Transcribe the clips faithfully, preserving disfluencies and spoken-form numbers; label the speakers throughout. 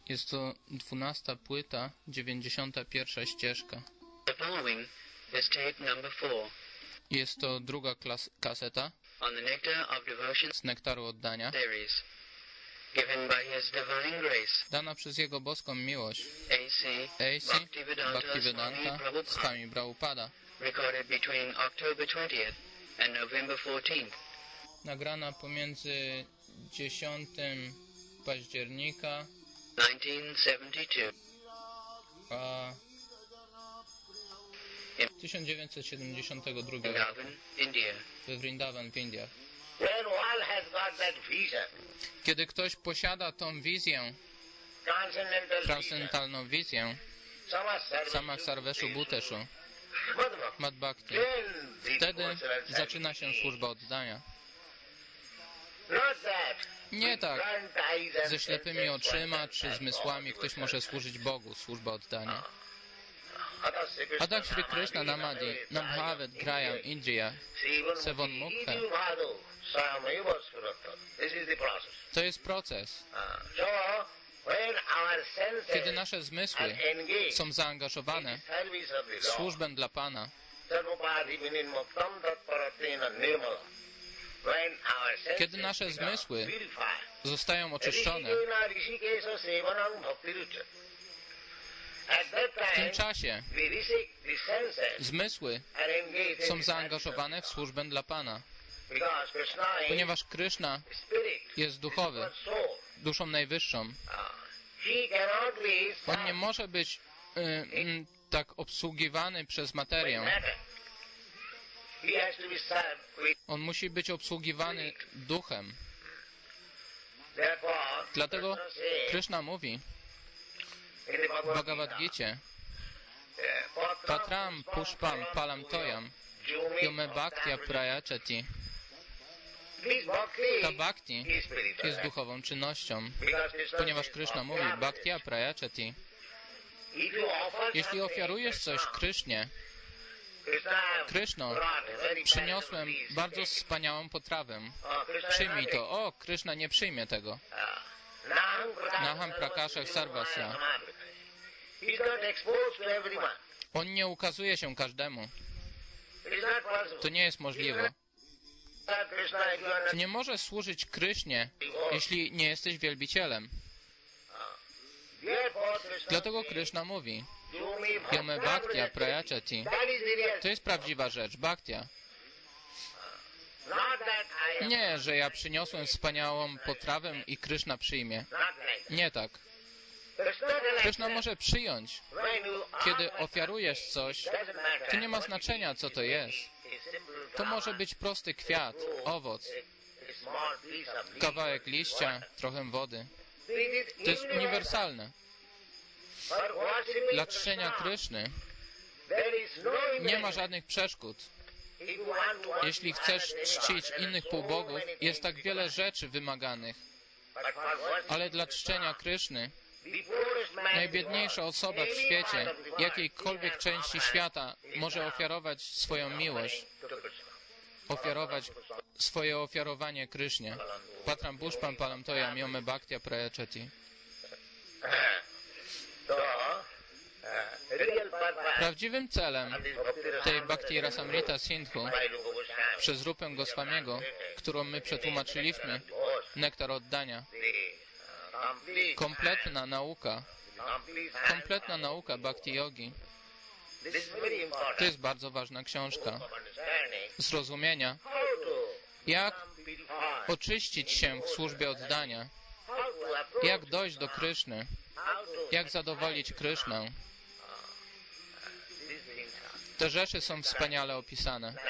Speaker 1: Jest to dwunasta płyta, dziewięćdziesiąta pierwsza ścieżka.
Speaker 2: The following is tape number four
Speaker 1: Jest to druga klas- kaseta
Speaker 2: on the Nectar of Devotion
Speaker 1: z Nektaru Oddania,
Speaker 2: series, given by His Divine Grace,
Speaker 1: dana przez Jego boską miłość
Speaker 2: A C
Speaker 1: A C
Speaker 2: Bhaktivedanta
Speaker 1: Bhaktivedanta
Speaker 2: Swami Prabhupada,
Speaker 1: Swami Prabhupada,
Speaker 2: recorded between October twentieth and November fourteenth,
Speaker 1: nagrana pomiędzy dziesiątego października
Speaker 2: nineteen seventy-two,
Speaker 1: a tysiąc dziewięćset siedemdziesiątego
Speaker 2: in
Speaker 1: drugiego
Speaker 2: Darwin, India.
Speaker 1: we Vrindavan w Indiach.
Speaker 3: When one has got that vision,
Speaker 1: Kiedy ktoś posiada tą wizję,
Speaker 3: transcendental vision,
Speaker 1: transcendentalną wizję, Samach Sarveshu Bhuteshu, Mad Bhakti,
Speaker 3: then the
Speaker 1: wtedy
Speaker 3: devotional
Speaker 1: zaczyna się
Speaker 3: service
Speaker 1: służba oddania.
Speaker 3: Not that
Speaker 1: Nie
Speaker 3: with
Speaker 1: tak,
Speaker 3: burnt eyes and
Speaker 1: ze ślepymi
Speaker 3: senses
Speaker 1: oczyma
Speaker 3: one
Speaker 1: czy
Speaker 3: can
Speaker 1: zmysłami
Speaker 3: perform
Speaker 1: ktoś może służyć Bogu, służba oddania.
Speaker 3: Ada Sri Krishna
Speaker 1: Adak Shri Krishna Namadi, Nabhavet Grayam Indriya, Sevan Mukha.
Speaker 3: This is the process.
Speaker 1: To jest proces.
Speaker 3: Ah, so, when our senses
Speaker 1: Kiedy nasze zmysły
Speaker 3: are engaged
Speaker 1: są
Speaker 3: in
Speaker 1: zaangażowane
Speaker 3: the service of the
Speaker 1: w
Speaker 3: Lord,
Speaker 1: służbę dla Pana,
Speaker 3: Sarvopadi vinimuktam tatparatina nirmala. When our senses
Speaker 1: Kiedy nasze
Speaker 3: become
Speaker 1: zmysły
Speaker 3: purified,
Speaker 1: zostają oczyszczone,
Speaker 3: Rishikena Rishikesa sevanam bhaktiruchyate. At that
Speaker 1: w tym
Speaker 3: time,
Speaker 1: czasie
Speaker 3: the rishik, the senses
Speaker 1: zmysły
Speaker 3: are engaged in
Speaker 1: są
Speaker 3: the
Speaker 1: zaangażowane w
Speaker 3: service of
Speaker 1: służbę dla Pana,
Speaker 3: God. Because Krishna is
Speaker 1: ponieważ Krishna
Speaker 3: spirit,
Speaker 1: jest duchowy,
Speaker 3: soul.
Speaker 1: duszą najwyższą.
Speaker 3: Ah, he cannot be
Speaker 1: On nie może być y, y, tak obsługiwany przez materię.
Speaker 3: matter. He has to be served with.
Speaker 1: On musi być obsługiwany duchem.
Speaker 3: Therefore,
Speaker 1: Dlatego
Speaker 3: Krishna says
Speaker 1: Krishna mówi
Speaker 3: in the
Speaker 1: w
Speaker 3: Bhagavad
Speaker 1: Bhagavad
Speaker 3: Gita,
Speaker 1: Gita,
Speaker 3: eh,
Speaker 1: Patram Pushpam Palam Toyam Yome Bhaktya Prayachati.
Speaker 3: This bhakti
Speaker 1: Ta bhakti
Speaker 3: is spiritual.
Speaker 1: jest duchową czynnością,
Speaker 3: Because Krishna
Speaker 1: ponieważ
Speaker 3: says,
Speaker 1: Krishna mówi Bhaktya Prayachati.
Speaker 3: if you offer
Speaker 1: Jeśli
Speaker 3: something,
Speaker 1: ofiarujesz coś Krysznie,
Speaker 3: Krishna
Speaker 1: Kryszno,
Speaker 3: brought a very
Speaker 1: przyniosłem
Speaker 3: valuable piece.
Speaker 1: bardzo wspaniałą potrawę.
Speaker 3: Oh, Krishna
Speaker 1: Przyjmij
Speaker 3: is
Speaker 1: to. O, Kryszna nie przyjmie tego.
Speaker 3: Ah, Naham
Speaker 1: Naham prakashak sarvasya.
Speaker 3: He is not exposed to everyone.
Speaker 1: On nie ukazuje się każdemu.
Speaker 3: It is not possible.
Speaker 1: To nie jest możliwe.
Speaker 3: Krishna, if you are
Speaker 1: Ty
Speaker 3: not,
Speaker 1: nie możesz służyć Krysznie, jeśli nie jesteś wielbicielem.
Speaker 3: therefore Krishna
Speaker 1: Dlatego
Speaker 3: says,
Speaker 1: Kryszna mówi
Speaker 3: "Do me
Speaker 1: Yome Bhaktya Prayachati.
Speaker 3: That is the real.
Speaker 1: To jest prawdziwa rzecz, Bhaktya.
Speaker 3: Not that I am.
Speaker 1: Nie, że ja przyniosłem wspaniałą potrawę i Kryszna przyjmie.
Speaker 3: Not like.
Speaker 1: Nie tak.
Speaker 3: Krishna like
Speaker 1: Kryszna
Speaker 3: that.
Speaker 1: może przyjąć.
Speaker 3: When you
Speaker 1: Kiedy
Speaker 3: offer
Speaker 1: ofiarujesz coś,
Speaker 3: something, doesn't matter
Speaker 1: to nie ma
Speaker 3: what it
Speaker 1: znaczenia, co to jest.
Speaker 3: is. It's simple
Speaker 1: To
Speaker 3: flower,
Speaker 1: może być prosty kwiat, owoc,
Speaker 3: a small piece of leaf,
Speaker 1: kawałek liścia, trochę wody.
Speaker 3: It is
Speaker 1: To jest uniwersalne.
Speaker 3: But worshiping
Speaker 1: Dla czczenia
Speaker 3: Krishna,
Speaker 1: Kryszny
Speaker 3: there is no
Speaker 1: nie ma
Speaker 3: impediment.
Speaker 1: żadnych przeszkód.
Speaker 3: If you want to worship
Speaker 1: Jeśli chcesz
Speaker 3: other
Speaker 1: czcić
Speaker 3: demigods, there
Speaker 1: innych
Speaker 3: are so
Speaker 1: półbogów,
Speaker 3: many
Speaker 1: jest tak
Speaker 3: things
Speaker 1: wiele
Speaker 3: required.
Speaker 1: rzeczy wymaganych.
Speaker 3: But for worshiping
Speaker 1: Ale dla czczenia
Speaker 3: Krishna,
Speaker 1: Kryszny,
Speaker 3: the poorest man in the
Speaker 1: najbiedniejsza
Speaker 3: world,
Speaker 1: osoba w
Speaker 3: any
Speaker 1: świecie,
Speaker 3: part of the world,
Speaker 1: jakiejkolwiek
Speaker 3: he
Speaker 1: części
Speaker 3: has
Speaker 1: świata,
Speaker 3: offered
Speaker 1: może
Speaker 3: his
Speaker 1: ofiarować swoją miłość,
Speaker 3: offering to Krishna.
Speaker 1: ofiarować swoje ofiarowanie Krysznie. Patram Pushpam Palam Toyam Yome Bhaktya Prayachati.
Speaker 3: So, uh, real purpose
Speaker 1: Prawdziwym celem
Speaker 3: of this Bhakti
Speaker 1: tej Bhakti Rasamrita Sindhu
Speaker 3: by Rupa Goswami,
Speaker 1: przez Rupę Goswamiego, którą my przetłumaczyliśmy, Nektar Oddania,
Speaker 3: the uh, complete,
Speaker 1: kompletna nauka,
Speaker 3: complete
Speaker 1: kompletna nauka Bhakti Yogi.
Speaker 3: This is very important.
Speaker 1: To jest bardzo ważna książka
Speaker 3: Of understanding
Speaker 1: zrozumienia,
Speaker 3: how to
Speaker 1: jak
Speaker 3: purify,
Speaker 1: oczyścić się w służbie oddania,
Speaker 3: how to approach,
Speaker 1: jak dojść do Kryszny,
Speaker 3: how to
Speaker 1: jak zadowolić Krysznę.
Speaker 3: these things are
Speaker 1: Te rzeczy są wspaniale opisane.
Speaker 3: nice.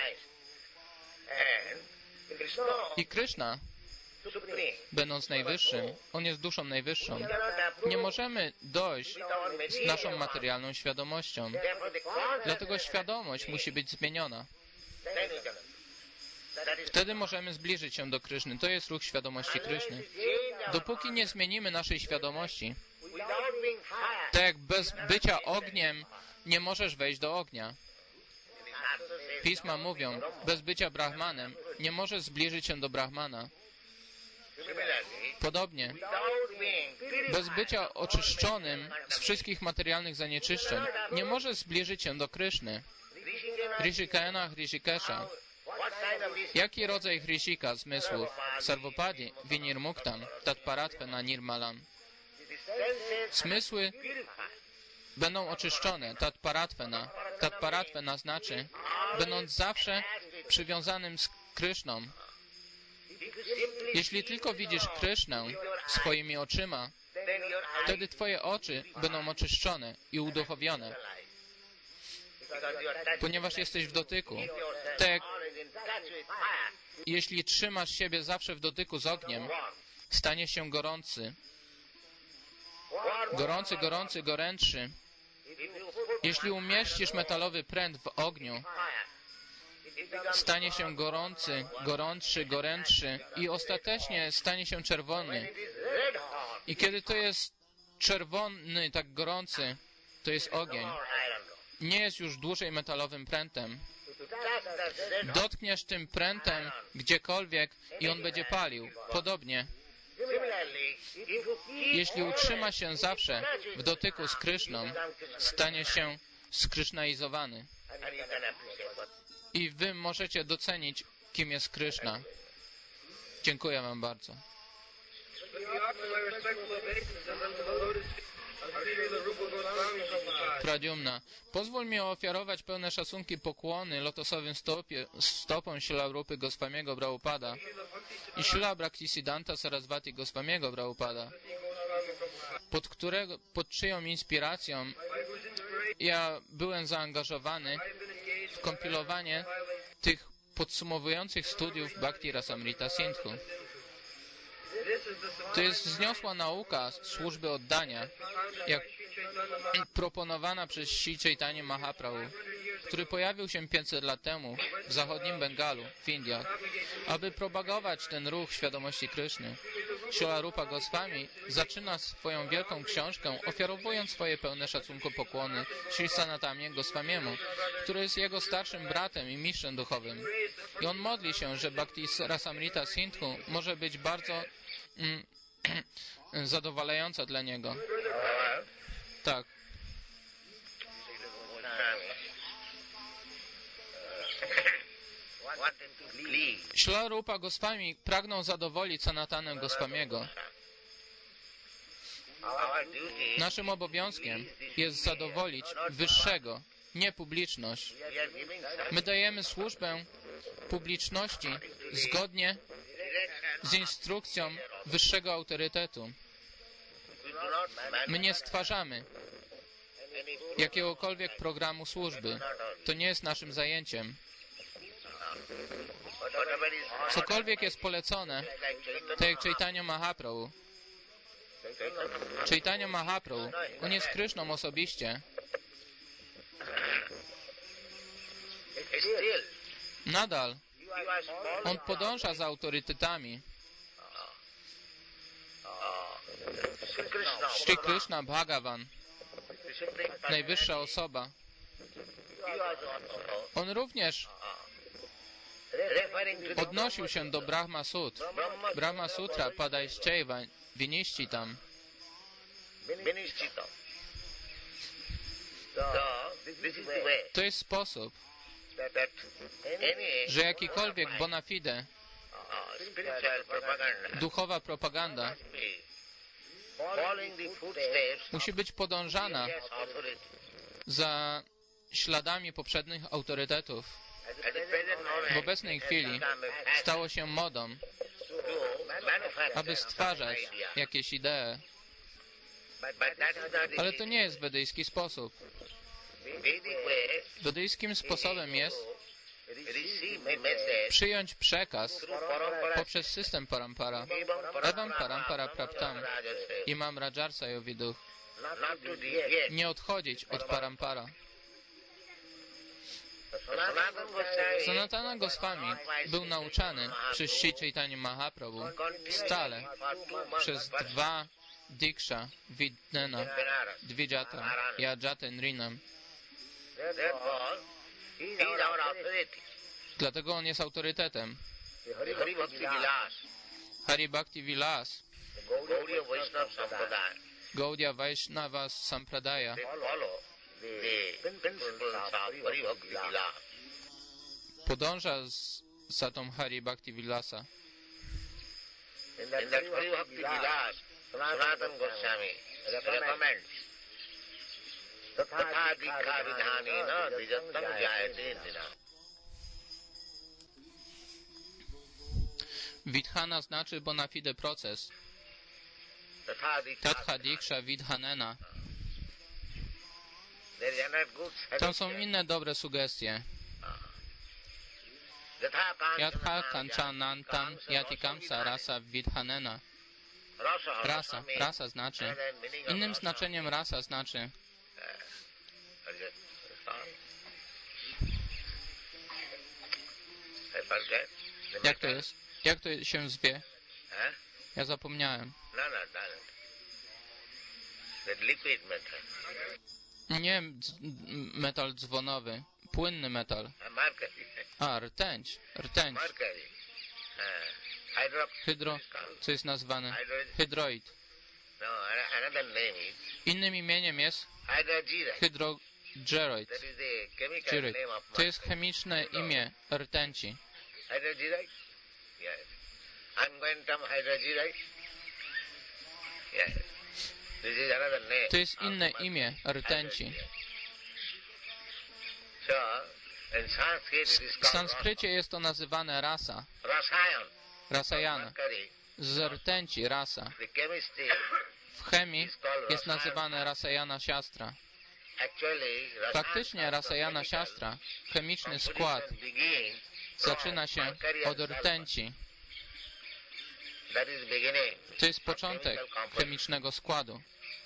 Speaker 3: And Krishna,
Speaker 1: I Kryszna,
Speaker 3: supreme,
Speaker 1: będąc najwyższym, on jest duszą najwyższą.
Speaker 3: cannot approach
Speaker 1: Nie możemy dojść
Speaker 3: with our
Speaker 1: z
Speaker 3: material
Speaker 1: naszą
Speaker 3: mind.
Speaker 1: materialną świadomością.
Speaker 3: Therefore, the consciousness
Speaker 1: Dlatego świadomość musi być zmieniona.
Speaker 3: then we can- that is-
Speaker 1: Wtedy możemy zbliżyć się do Kryszny. To jest ruch świadomości Kryszny. Dopóki nie zmienimy naszej świadomości,
Speaker 3: Without being fire,
Speaker 1: tak jak bez bycia ogniem nie możesz wejść do ognia.
Speaker 3: the
Speaker 1: Pisma mówią, bez bycia Brahmanem nie możesz zbliżyć się do Brahmana.
Speaker 3: Similarly,
Speaker 1: Podobnie,
Speaker 3: without being
Speaker 1: bez
Speaker 3: purified,
Speaker 1: bycia oczyszczonym z wszystkich materialnych zanieczyszczeń, nie możesz zbliżyć się do Kryszny. Rishikena, Rishikesha.
Speaker 3: what kind of is
Speaker 1: Jaki rodzaj Hrishika, zmysłów? Sarvopadi, Vinirmuktam, Tatparattvena Nirmalam.
Speaker 3: the senses
Speaker 1: Zmysły
Speaker 3: purified?
Speaker 1: będą oczyszczone, Tatparattvena. Tatparattvena znaczy, będąc zawsze przywiązanym z Kryszną.
Speaker 3: If you simply
Speaker 1: Jeśli tylko widzisz Krysznę swoimi oczyma,
Speaker 3: then your eyes
Speaker 1: wtedy twoje oczy będą oczyszczone i uduchowione,
Speaker 3: because you are touching
Speaker 1: ponieważ jesteś w dotyku.
Speaker 3: yourself
Speaker 1: Tak jak
Speaker 3: always in touch with fire.
Speaker 1: jeśli trzymasz siebie zawsze w dotyku z ogniem, stanie się gorący. Gorący, gorący, gorętszy.
Speaker 3: If you put
Speaker 1: Jeśli umieścisz metalowy pręt w ogniu,
Speaker 3: fire, it becomes
Speaker 1: stanie się gorący, gorątszy, gorętszy i ostatecznie stanie się czerwony.
Speaker 3: it is red hot
Speaker 1: I kiedy to jest czerwony, tak gorący, to jest ogień.
Speaker 3: or iron rod.
Speaker 1: Nie jest już dłużej metalowym prętem.
Speaker 3: If you touch that red hot,
Speaker 1: Dotkniesz tym prętem gdziekolwiek i on będzie palił. Podobnie,
Speaker 3: similarly, if you keep
Speaker 1: jeśli utrzyma się zawsze w dotyku z Kryszną, stanie się skrysznaizowany.
Speaker 3: and you can appreciate what
Speaker 1: I wy możecie docenić, kim jest Kryszna. Dziękuję wam bardzo. Pradyumna, pozwól mi ofiarować pełne szacunki pokłony lotosowym stopie, stopom Śrila Rupy Goswamiego Prabhupada i Śrila Bhaktisiddhanta Sarasvati Goswamiego Prabhupada, pod, którego, pod czyją inspiracją ja byłem zaangażowany w kompilowanie tych podsumowujących studiów Bhakti Rasamrita Sindhu. To jest wzniosła nauka służby oddania, jak proponowana przez Sri Chaitanya Mahaprabhu, który pojawił się pięćset lat temu w zachodnim Bengalu, w Indiach, aby propagować ten ruch świadomości Kryszny. Śrila Rupa Goswami zaczyna swoją wielką książkę, ofiarowując swoje pełne szacunku pokłony Sri Sanatamie Goswamiemu, który jest jego starszym bratem i mistrzem duchowym. I on modli się, że Bhakti Rasamrita Sindhu może być bardzo mm, zadowalająca dla niego. Tak.
Speaker 3: wanted to please.
Speaker 1: Śrila Rupa Goswami pragnął zadowolić Sanatanę Goswamiego.
Speaker 3: Our duty
Speaker 1: Naszym obowiązkiem jest zadowolić wyższego, nie publiczność.
Speaker 3: we are giving service
Speaker 1: My dajemy służbę publiczności zgodnie z instrukcją wyższego autorytetu.
Speaker 3: we do not
Speaker 1: My nie stwarzamy
Speaker 3: any
Speaker 1: jakiegokolwiek programu służby. To nie jest naszym zajęciem.
Speaker 3: whatever is
Speaker 1: Cokolwiek jest polecone, tak jak Chaitanya Mahaprabhu. Chaitanya Mahaprabhu, on jest Kryszną osobiście.
Speaker 3: still
Speaker 1: Nadal
Speaker 3: you are small.
Speaker 1: on podąża za autorytetami.
Speaker 3: Sri Krishna,
Speaker 1: Sri Krishna Bhagavan,
Speaker 3: Supreme
Speaker 1: najwyższa osoba,
Speaker 3: you are also
Speaker 1: on również
Speaker 3: referring to the
Speaker 1: odnosił się do Brahma Sutr. Brahma Sutra Padaiszczaiva Vinishchitam.
Speaker 3: Vinishchita. So this is the way
Speaker 1: To jest sposób,
Speaker 3: that, that any
Speaker 1: że jakikolwiek bona fide,
Speaker 3: uh, spiritual propaganda
Speaker 1: duchowa propaganda
Speaker 3: must be following the footsteps
Speaker 1: musi być podążana
Speaker 3: of authority.
Speaker 1: za śladami poprzednich autorytetów.
Speaker 3: At the present moment,
Speaker 1: W obecnej chwili stało się modą,
Speaker 3: to manufacture
Speaker 1: aby stwarzać
Speaker 3: ideas.
Speaker 1: jakieś idee,
Speaker 3: But, but that is not
Speaker 1: ale to nie jest wedyjski sposób.
Speaker 3: Vedic way.
Speaker 1: Wedyjskim sposobem jest
Speaker 3: Receive a message
Speaker 1: przyjąć przekaz
Speaker 3: through parampara.
Speaker 1: poprzez system parampara. Evam parampara praptam. Imam Rajarsa Yoviduch.
Speaker 3: Not to deviate.
Speaker 1: Nie odchodzić od parampara.
Speaker 3: Sanatana Goswami
Speaker 1: Sanatana Goswami był nauczany przez Sri Chaitanya Mahaprabhu stale przez dwa diksha Vidnana, Dvijata i Ajata Nrinam.
Speaker 3: Therefore, he is our authority.
Speaker 1: Dlatego on jest autorytetem.
Speaker 3: The Hari Bhakti Vilas.
Speaker 1: Hari Bhakti Vilas,
Speaker 3: the Gaudiya Vaishnava Sampradaya,
Speaker 1: Gaudiya Vaishnava Sampradaya
Speaker 3: they follow the principles of Hari Bhakti Vilas.
Speaker 1: podąża z, za tą Hari Bhakti Vilasa.
Speaker 3: In that Hari Bhakti Vilas, Sanatana Goswami recommends Tatha Dikha Vidhanena Dijattam Jayate Nina.
Speaker 1: Vidhana znaczy bona fide proces. Tatha Diksha Vidhanena. Tam są inne dobre sugestie. Yatha Kanchanantam Yatikamsa Rasa Vidhanena. Rasa, rasa znaczy. Innym znaczeniem rasa znaczy jak to jest? Jak to się zwie? Ja zapomniałem. Nie dz- metal dzwonowy. Płynny metal. A, rtęć. Rtęć. Hydro... Co jest nazwane? Hydroid. Innym imieniem jest hydrogeroid. Geroid. To jest chemiczne imię rtęci.
Speaker 3: Hydrogeride? Yes. Unquantum hydrogeride? Yes. This is another name.
Speaker 1: To jest inne imię rtęci.
Speaker 3: So, in Sanskrit it is
Speaker 1: W
Speaker 3: called
Speaker 1: sanskrycie jest to nazywane rasa.
Speaker 3: Rasayan.
Speaker 1: Rasayana.
Speaker 3: Mercury.
Speaker 1: Z rtęci rasa.
Speaker 3: The chemistry,
Speaker 1: W chemii jest nazywane Rasayana Siastra.
Speaker 3: actually, Rasayan
Speaker 1: Faktycznie Rasayana Siastra, chemiczny skład,
Speaker 3: begins
Speaker 1: zaczyna się od rtęci.
Speaker 3: That is beginning.
Speaker 1: To jest początek chemicznego składu.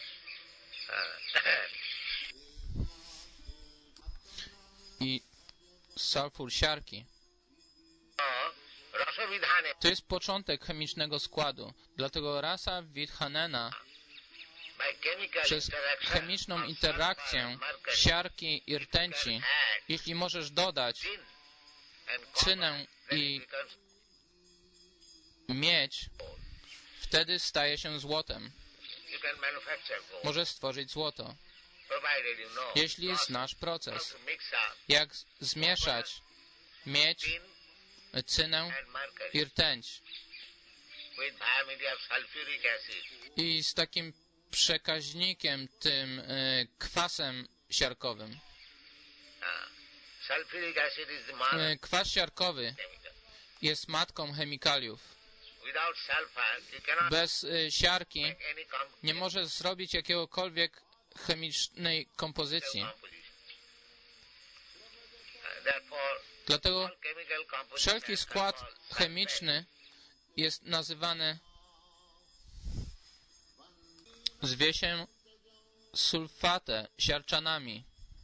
Speaker 1: I sulfur siarki.
Speaker 3: Rasavidhane.
Speaker 1: To jest początek chemicznego składu. Dlatego rasa Vidhanena
Speaker 3: By chemical
Speaker 1: przez
Speaker 3: interaction
Speaker 1: chemiczną
Speaker 3: of
Speaker 1: interakcję
Speaker 3: sulfur and mercury,
Speaker 1: siarki i rtęci,
Speaker 3: you can add
Speaker 1: jeśli możesz dodać
Speaker 3: tin and
Speaker 1: cynę
Speaker 3: copper, then
Speaker 1: i
Speaker 3: it becomes
Speaker 1: miedź, wtedy staje się złotem.
Speaker 3: you can manufacture gold,
Speaker 1: Możesz stworzyć złoto,
Speaker 3: provided you know
Speaker 1: jeśli
Speaker 3: process,
Speaker 1: znasz
Speaker 3: how
Speaker 1: proces.
Speaker 3: to mix up
Speaker 1: Jak z- zmieszać miedź,
Speaker 3: tin
Speaker 1: cynę
Speaker 3: and mercury
Speaker 1: i rtęć.
Speaker 3: with diameter of sulfuric acid.
Speaker 1: I z takim przekaźnikiem, tym y, kwasem siarkowym.
Speaker 3: Uh, sulfuric acid is the mother
Speaker 1: Y, kwas siarkowy
Speaker 3: chemical.
Speaker 1: jest matką chemikaliów.
Speaker 3: Without sulfur, you cannot
Speaker 1: Bez y, siarki
Speaker 3: make any com-
Speaker 1: nie możesz zrobić jakiegokolwiek chemicznej kompozycji.
Speaker 3: composition. Uh, therefore,
Speaker 1: Dlatego
Speaker 3: all chemical compositions
Speaker 1: wszelki
Speaker 3: are
Speaker 1: skład
Speaker 3: called
Speaker 1: chemiczny jest nazywany, zwie się sulfate, siarczanami.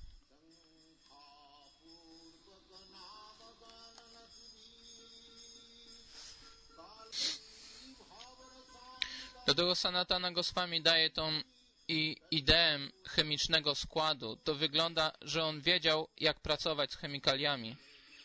Speaker 1: Dlatego Sanatana Goswami daje tą i ideę chemicznego składu. To wygląda, że on wiedział, jak pracować z chemikaliami.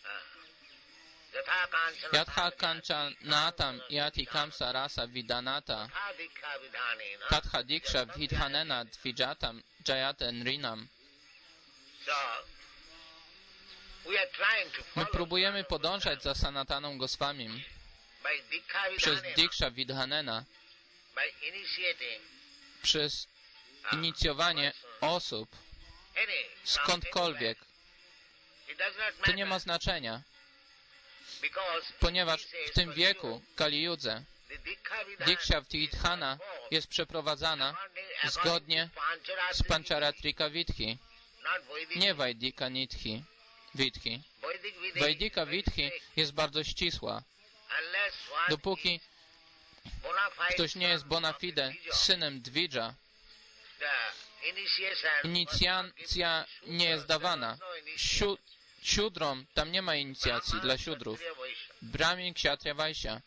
Speaker 3: Yatha kanchana
Speaker 1: Yatha kanchanatam yati kamsa rasa vidanata
Speaker 3: Adhika vidhanena.
Speaker 1: tatha diksha vidhanena dvijatam jayate nrinam.
Speaker 3: So, we are trying to
Speaker 1: My
Speaker 3: follow
Speaker 1: próbujemy podążać za Sanataną Goswamim
Speaker 3: by Dikha
Speaker 1: przez
Speaker 3: vidhanena,
Speaker 1: diksha vidhanena,
Speaker 3: by initiating
Speaker 1: przez inicjowanie osób
Speaker 3: any
Speaker 1: skądkolwiek.
Speaker 3: It does not
Speaker 1: To nie
Speaker 3: matter,
Speaker 1: ma znaczenia,
Speaker 3: because
Speaker 1: ponieważ
Speaker 3: he says
Speaker 1: w tym
Speaker 3: for
Speaker 1: wieku,
Speaker 3: you,
Speaker 1: Kali Judze,
Speaker 3: the Dikha vidhana
Speaker 1: diksha vidhana jest przeprowadzana zgodnie z Pancharatrika Vidhi,
Speaker 3: not Vedic.
Speaker 1: nie Vaidika Nidhi, Vidhi.
Speaker 3: Vedic Vidhi
Speaker 1: Vaidika
Speaker 3: is very
Speaker 1: Vidhi
Speaker 3: strict.
Speaker 1: jest bardzo ścisła.
Speaker 3: Unless one
Speaker 1: Dopóki
Speaker 3: is bona fide
Speaker 1: ktoś nie jest
Speaker 3: son
Speaker 1: bona
Speaker 3: of the
Speaker 1: fide
Speaker 3: Dvija,
Speaker 1: synem Dvidża,
Speaker 3: the initiation
Speaker 1: inicjacja nie jest dawana. Siu, siódrom, tam nie ma inicjacji dla siódrów. Brahmin, Kshatriya, Vaishya.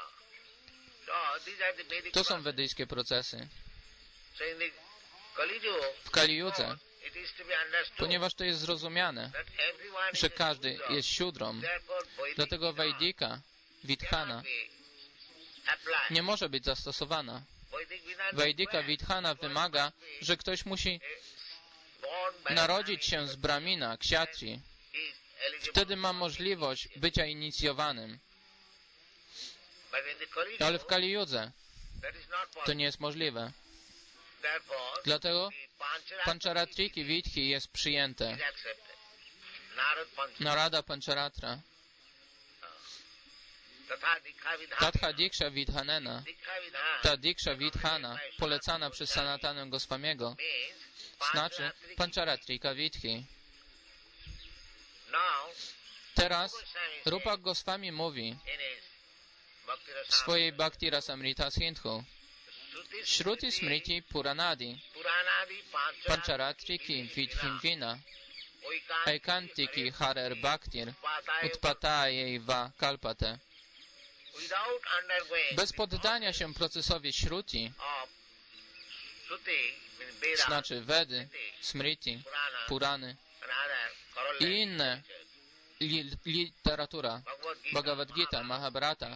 Speaker 1: To są wedyjskie procesy. W Kali Judze, ponieważ to jest zrozumiane, że każdy jest siódrą, dlatego Vaidika, Vidhana
Speaker 3: apply.
Speaker 1: nie może być zastosowana.
Speaker 3: Vedic Vedanta
Speaker 1: Vaidika
Speaker 3: requires
Speaker 1: Vidhana wymaga, że ktoś musi
Speaker 3: born by
Speaker 1: narodzić się z Brahmina, ksiatri.
Speaker 3: is eligible.
Speaker 1: Wtedy ma możliwość bycia inicjowanym.
Speaker 3: But in the Kali Yuga,
Speaker 1: Ale w Kali Judze
Speaker 3: that is not
Speaker 1: to
Speaker 3: possible.
Speaker 1: nie jest możliwe.
Speaker 3: Therefore,
Speaker 1: Dlatego
Speaker 3: the Pancharatrika
Speaker 1: Pancharatriki Vidhi jest przyjęte.
Speaker 3: is accepted. Narad Pancharatrika.
Speaker 1: Narada Pancharatra.
Speaker 3: Tatha Dikha Vidhana.
Speaker 1: Tatha Diksha Vidhanena.
Speaker 3: Dikha Vidhana
Speaker 1: Ta Diksha Vidhana, polecana przez Sanatanę Goswamiego,
Speaker 3: means
Speaker 1: znaczy
Speaker 3: Pancharatrika.
Speaker 1: Pancharatrika Vidhi.
Speaker 3: Now,
Speaker 1: Teraz Rupa Goswami mówi
Speaker 3: in his Bhakti
Speaker 1: w swojej Bhakti Rasamrita Sindhu:
Speaker 3: Shruti
Speaker 1: Shruti Smriti Puranadi
Speaker 3: Puranadi
Speaker 1: Pancharatriki Vidhinvina Aikantiki Harer Bhaktir Utpatayeva Kalpate.
Speaker 3: Without undergoing
Speaker 1: Bez poddania się procesowi Shruti,
Speaker 3: of Shruti, means Veda,
Speaker 1: znaczy Vedy, Smriti,
Speaker 3: Purana,
Speaker 1: Purany
Speaker 3: and other
Speaker 1: i
Speaker 3: correlated
Speaker 1: inne
Speaker 3: literatures.
Speaker 1: li literatura,
Speaker 3: Bhagavad Gita,
Speaker 1: Bhagavad Gita, Mahabharata,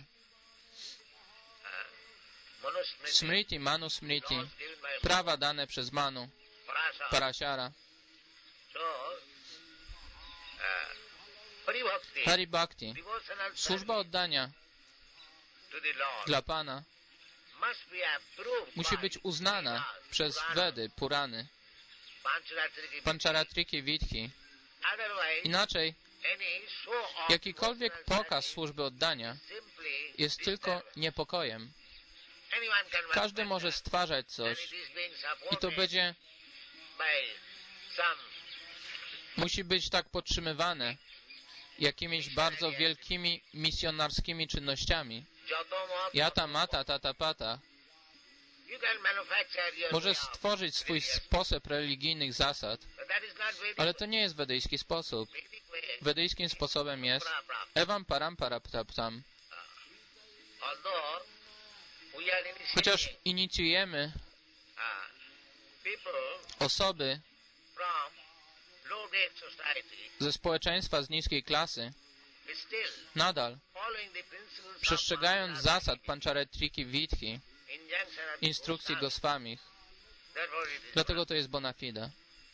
Speaker 3: Manusmriti,
Speaker 1: Smriti, Manu Smriti,
Speaker 3: laws given by
Speaker 1: prawa dane przez Manu,
Speaker 3: Parashara.
Speaker 1: Parashara,
Speaker 3: So, uh, Paribhakti,
Speaker 1: Hari Bhakti,
Speaker 3: devotional
Speaker 1: służba
Speaker 3: service
Speaker 1: oddania
Speaker 3: to the Lord,
Speaker 1: dla Pana
Speaker 3: must be approved
Speaker 1: musi
Speaker 3: by
Speaker 1: być uznana
Speaker 3: Vedas,
Speaker 1: przez
Speaker 3: Purana,
Speaker 1: Vedy, Purany,
Speaker 3: Pancharatrika.
Speaker 1: Pancharatriki Vidhi.
Speaker 3: Otherwise,
Speaker 1: Inaczej
Speaker 3: any show of
Speaker 1: jakikolwiek
Speaker 3: devotional
Speaker 1: pokaz
Speaker 3: service
Speaker 1: służby oddania
Speaker 3: simply
Speaker 1: jest tylko
Speaker 3: disturbance.
Speaker 1: niepokojem.
Speaker 3: Anyone can
Speaker 1: Każdy
Speaker 3: manufacture,
Speaker 1: może stwarzać
Speaker 3: and
Speaker 1: coś
Speaker 3: it is being
Speaker 1: i to
Speaker 3: supported
Speaker 1: będzie,
Speaker 3: by some
Speaker 1: musi być tak podtrzymywane jakimiś bardzo wielkimi misjonarskimi czynnościami.
Speaker 3: Jotomo.
Speaker 1: Jata mata tata pata
Speaker 3: You can manufacture your
Speaker 1: może
Speaker 3: way of
Speaker 1: stworzyć swój
Speaker 3: religious,
Speaker 1: sposób religijnych zasad,
Speaker 3: but that is not Vedic.
Speaker 1: ale to nie jest wedyjski sposób.
Speaker 3: Vedic way.
Speaker 1: Wedyjskim sposobem jest evam param paraptaptam.
Speaker 3: Although we are
Speaker 1: Chociaż
Speaker 3: initiating
Speaker 1: inicjujemy
Speaker 3: uh, people
Speaker 1: osoby
Speaker 3: from low grade society,
Speaker 1: ze społeczeństwa z niskiej klasy,
Speaker 3: but still
Speaker 1: nadal
Speaker 3: following the principles
Speaker 1: przestrzegając
Speaker 3: of
Speaker 1: zasad Pancharatriki Vidhi,
Speaker 3: injunction of
Speaker 1: instrukcji
Speaker 3: Goswami.
Speaker 1: Goswamich.
Speaker 3: Therefore it is
Speaker 1: Dlatego to jest bona fide.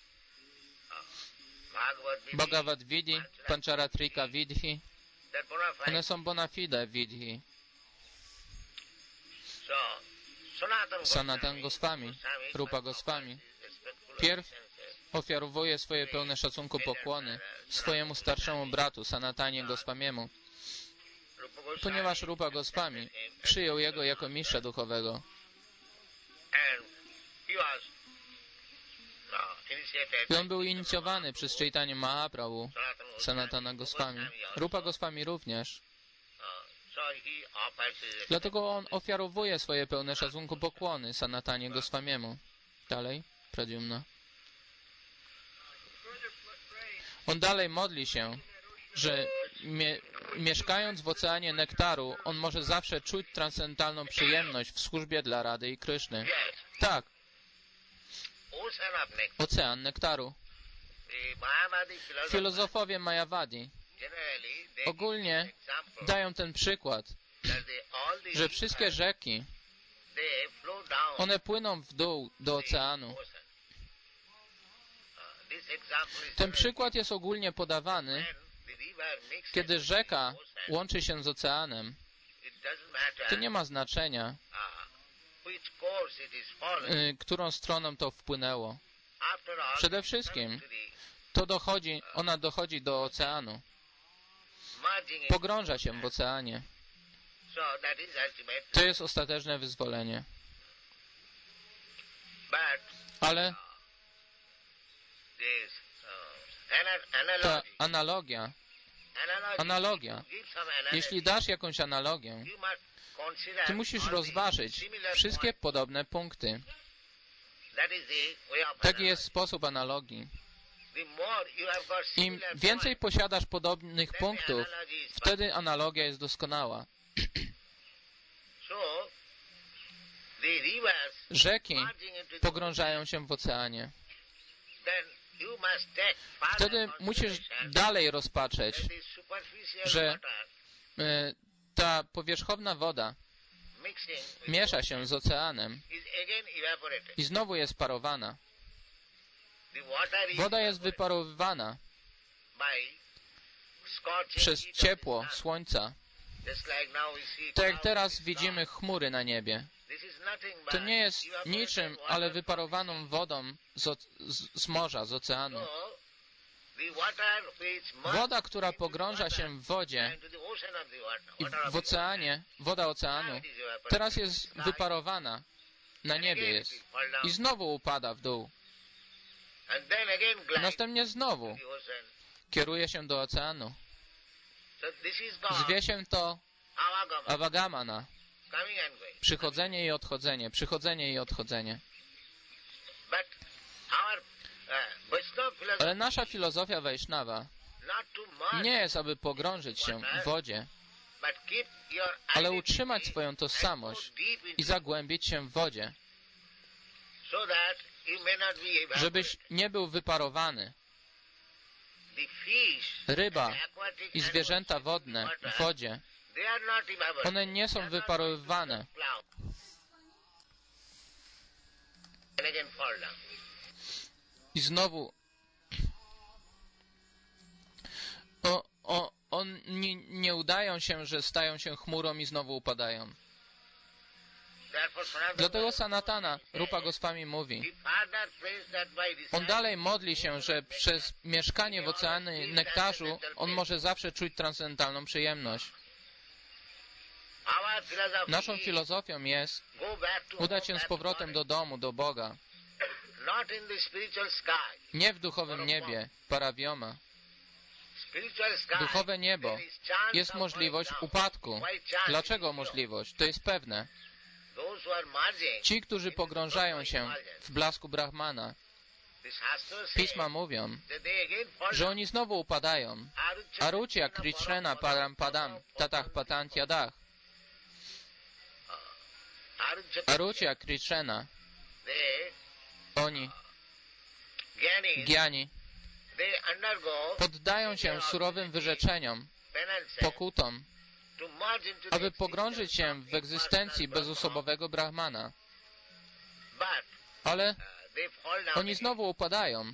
Speaker 3: Bhagavad Gita,
Speaker 1: Bhagavad Vidhi, Pancharatrika Vidhi,
Speaker 3: that bona fide.
Speaker 1: one są bona fide Vidhi.
Speaker 3: So, Sanatana
Speaker 1: Sanatan
Speaker 3: Goswami,
Speaker 1: Goswami, Rupa Goswami,
Speaker 3: respectful
Speaker 1: pierw
Speaker 3: obeisances,
Speaker 1: ofiarowuje swoje pełne szacunku pokłony swojemu starszemu bratu Sanatanie Goswamiemu,
Speaker 3: Rupa Goswami
Speaker 1: ponieważ Rupa Goswami przyjął jego jako mistrza duchowego
Speaker 3: and he was uh, initiated
Speaker 1: i on był inicjowany przez Chaitanya Mahaprabhu, Sanatana Goswami. Rupa Goswami również.
Speaker 3: Uh, so he offers his
Speaker 1: Dlatego on ofiarowuje swoje pełne szacunku pokłony Sanatanie Goswamiemu. Dalej, Pradyumna. On dalej modli się, że mie mieszkając w oceanie nektaru, on może zawsze czuć transcendentalną przyjemność w służbie dla Rady i Kryszny.
Speaker 3: yes,
Speaker 1: Tak,
Speaker 3: ocean of nectar.
Speaker 1: ocean nektaru.
Speaker 3: The Mayavadi philosophers
Speaker 1: Filozofowie Majavadi
Speaker 3: generally they
Speaker 1: ogólnie
Speaker 3: give example
Speaker 1: dają ten przykład,
Speaker 3: that the, all the
Speaker 1: że wszystkie rzeki,
Speaker 3: they flow down
Speaker 1: one płyną w dół do oceanu.
Speaker 3: ocean. Uh, this example is
Speaker 1: Ten przykład jest ogólnie podawany,
Speaker 3: when the river mixes
Speaker 1: kiedy
Speaker 3: with
Speaker 1: rzeka
Speaker 3: the ocean,
Speaker 1: łączy się z oceanem.
Speaker 3: it doesn't matter
Speaker 1: To nie ma znaczenia,
Speaker 3: uh, which course it is following.
Speaker 1: y, którą stroną to wpłynęło.
Speaker 3: After all,
Speaker 1: Przede
Speaker 3: it
Speaker 1: wszystkim
Speaker 3: comes to the
Speaker 1: to dochodzi, ona dochodzi do oceanu.
Speaker 3: merging in.
Speaker 1: Pogrąża się w oceanie.
Speaker 3: So that is ultimate.
Speaker 1: To jest ostateczne wyzwolenie.
Speaker 3: But
Speaker 1: Ale
Speaker 3: this uh, ana-
Speaker 1: ta
Speaker 3: analogy,
Speaker 1: analogia,
Speaker 3: analogy,
Speaker 1: analogia,
Speaker 3: give some analogy.
Speaker 1: jeśli dasz jakąś analogię,
Speaker 3: You must consider
Speaker 1: ty musisz
Speaker 3: all the
Speaker 1: rozważyć
Speaker 3: similar
Speaker 1: wszystkie
Speaker 3: points.
Speaker 1: podobne punkty.
Speaker 3: That is the way of
Speaker 1: Taki
Speaker 3: analogy.
Speaker 1: jest sposób analogii.
Speaker 3: The more you have got
Speaker 1: Im
Speaker 3: similar
Speaker 1: więcej
Speaker 3: points,
Speaker 1: posiadasz podobnych
Speaker 3: then the
Speaker 1: punktów,
Speaker 3: analogy is
Speaker 1: wtedy analogia jest doskonała.
Speaker 3: So, the rivers
Speaker 1: Rzeki
Speaker 3: merging into the
Speaker 1: pogrążają się w oceanie.
Speaker 3: then you must take further
Speaker 1: Wtedy musisz
Speaker 3: consideration
Speaker 1: dalej rozpatrzeć,
Speaker 3: that the superficial
Speaker 1: że
Speaker 3: water
Speaker 1: y, ta powierzchowna woda
Speaker 3: mixing with
Speaker 1: miesza się z oceanem
Speaker 3: is again evaporated.
Speaker 1: i znowu jest parowana.
Speaker 3: The water is
Speaker 1: Woda jest
Speaker 3: evaporated
Speaker 1: wyparowywana
Speaker 3: by scorching
Speaker 1: przez
Speaker 3: heat of the
Speaker 1: ciepło
Speaker 3: sun.
Speaker 1: słńca.
Speaker 3: Just like now we see
Speaker 1: Tak jak
Speaker 3: clouds
Speaker 1: teraz
Speaker 3: in the
Speaker 1: widzimy
Speaker 3: sky.
Speaker 1: chmury na niebie.
Speaker 3: This is nothing but
Speaker 1: To nie jest
Speaker 3: evaporated
Speaker 1: niczym,
Speaker 3: water
Speaker 1: ale
Speaker 3: from
Speaker 1: wyparowaną wodą z, o- z, z morza, z oceanu.
Speaker 3: So, the water which must
Speaker 1: Woda, która
Speaker 3: into the
Speaker 1: pogrąża
Speaker 3: water
Speaker 1: się w wodzie
Speaker 3: and to the ocean of the water,
Speaker 1: i
Speaker 3: water of
Speaker 1: w
Speaker 3: the
Speaker 1: oceanie, woda
Speaker 3: ocean,
Speaker 1: oceanu,
Speaker 3: it is evaporated.
Speaker 1: teraz jest wyparowana, na niebie jest i znowu upada w dół.
Speaker 3: And then again glides
Speaker 1: Następnie znowu
Speaker 3: to the ocean.
Speaker 1: kieruje się do oceanu.
Speaker 3: So this is called
Speaker 1: Zwie się to
Speaker 3: avagama,
Speaker 1: awagamana,
Speaker 3: coming and going.
Speaker 1: przychodzenie i odchodzenie, przychodzenie i odchodzenie.
Speaker 3: But our uh, Vaishnava philosophy
Speaker 1: Ale nasza filozofia Vaishnava
Speaker 3: not to merge,
Speaker 1: nie jest, aby pogrążyć się w wodzie,
Speaker 3: but keep your
Speaker 1: ale
Speaker 3: identity
Speaker 1: utrzymać swoją
Speaker 3: and go
Speaker 1: tożsamość
Speaker 3: deep into
Speaker 1: i zagłębić się w wodzie,
Speaker 3: so that you may not be evaporated.
Speaker 1: żebyś nie był wyparowany.
Speaker 3: The fish,
Speaker 1: Ryba
Speaker 3: and aquatic
Speaker 1: i zwierzęta
Speaker 3: animals
Speaker 1: wodne
Speaker 3: in
Speaker 1: w
Speaker 3: water,
Speaker 1: wodzie,
Speaker 3: they are not evaporated.
Speaker 1: one nie
Speaker 3: They
Speaker 1: są
Speaker 3: are not
Speaker 1: wyparowywane.
Speaker 3: going to the cloud. And again fall down.
Speaker 1: I znowu o, o, on nie, nie udają się, że stają się chmurą i znowu upadają.
Speaker 3: Therefore, Sanatana
Speaker 1: Dlatego Sanatana, Rupa Goswami mówi,
Speaker 3: he further prays that by the
Speaker 1: on dalej modli się, że przez mieszkanie w oceanie nektarzu on może zawsze czuć transcendentalną przyjemność.
Speaker 3: our philosophy
Speaker 1: Naszą filozofią jest
Speaker 3: go back to
Speaker 1: udać
Speaker 3: home,
Speaker 1: się z
Speaker 3: back
Speaker 1: powrotem
Speaker 3: to
Speaker 1: do domu, do Boga.
Speaker 3: God. Not in the spiritual sky.
Speaker 1: Nie w duchowym niebie, paravioma.
Speaker 3: Spiritual sky,
Speaker 1: Duchowe niebo
Speaker 3: there is chance
Speaker 1: jest
Speaker 3: of
Speaker 1: możliwość
Speaker 3: falling down.
Speaker 1: upadku.
Speaker 3: Why chance?
Speaker 1: Dlaczego możliwość? To jest pewne.
Speaker 3: Those who are merging,
Speaker 1: Ci, którzy pogrążają się w blasku Brahmana,
Speaker 3: the Shastras say
Speaker 1: pisma mówią,
Speaker 3: that they again fall
Speaker 1: że
Speaker 3: down.
Speaker 1: oni znowu upadają. Arucia Krishnena Param Padam Tatach Patantyadach. Arucia Krishnena,
Speaker 3: They,
Speaker 1: oni,
Speaker 3: Gyanis,
Speaker 1: Gyani,
Speaker 3: they undergo
Speaker 1: poddają się surowym wyrzeczeniom,
Speaker 3: penance
Speaker 1: pokutom,
Speaker 3: to merge into the
Speaker 1: aby pogrążyć się w
Speaker 3: existence of
Speaker 1: egzystencji
Speaker 3: impersonal
Speaker 1: bezosobowego Brahmana.
Speaker 3: Brahma. But
Speaker 1: Ale
Speaker 3: uh, they fall down
Speaker 1: oni
Speaker 3: again.
Speaker 1: znowu upadają.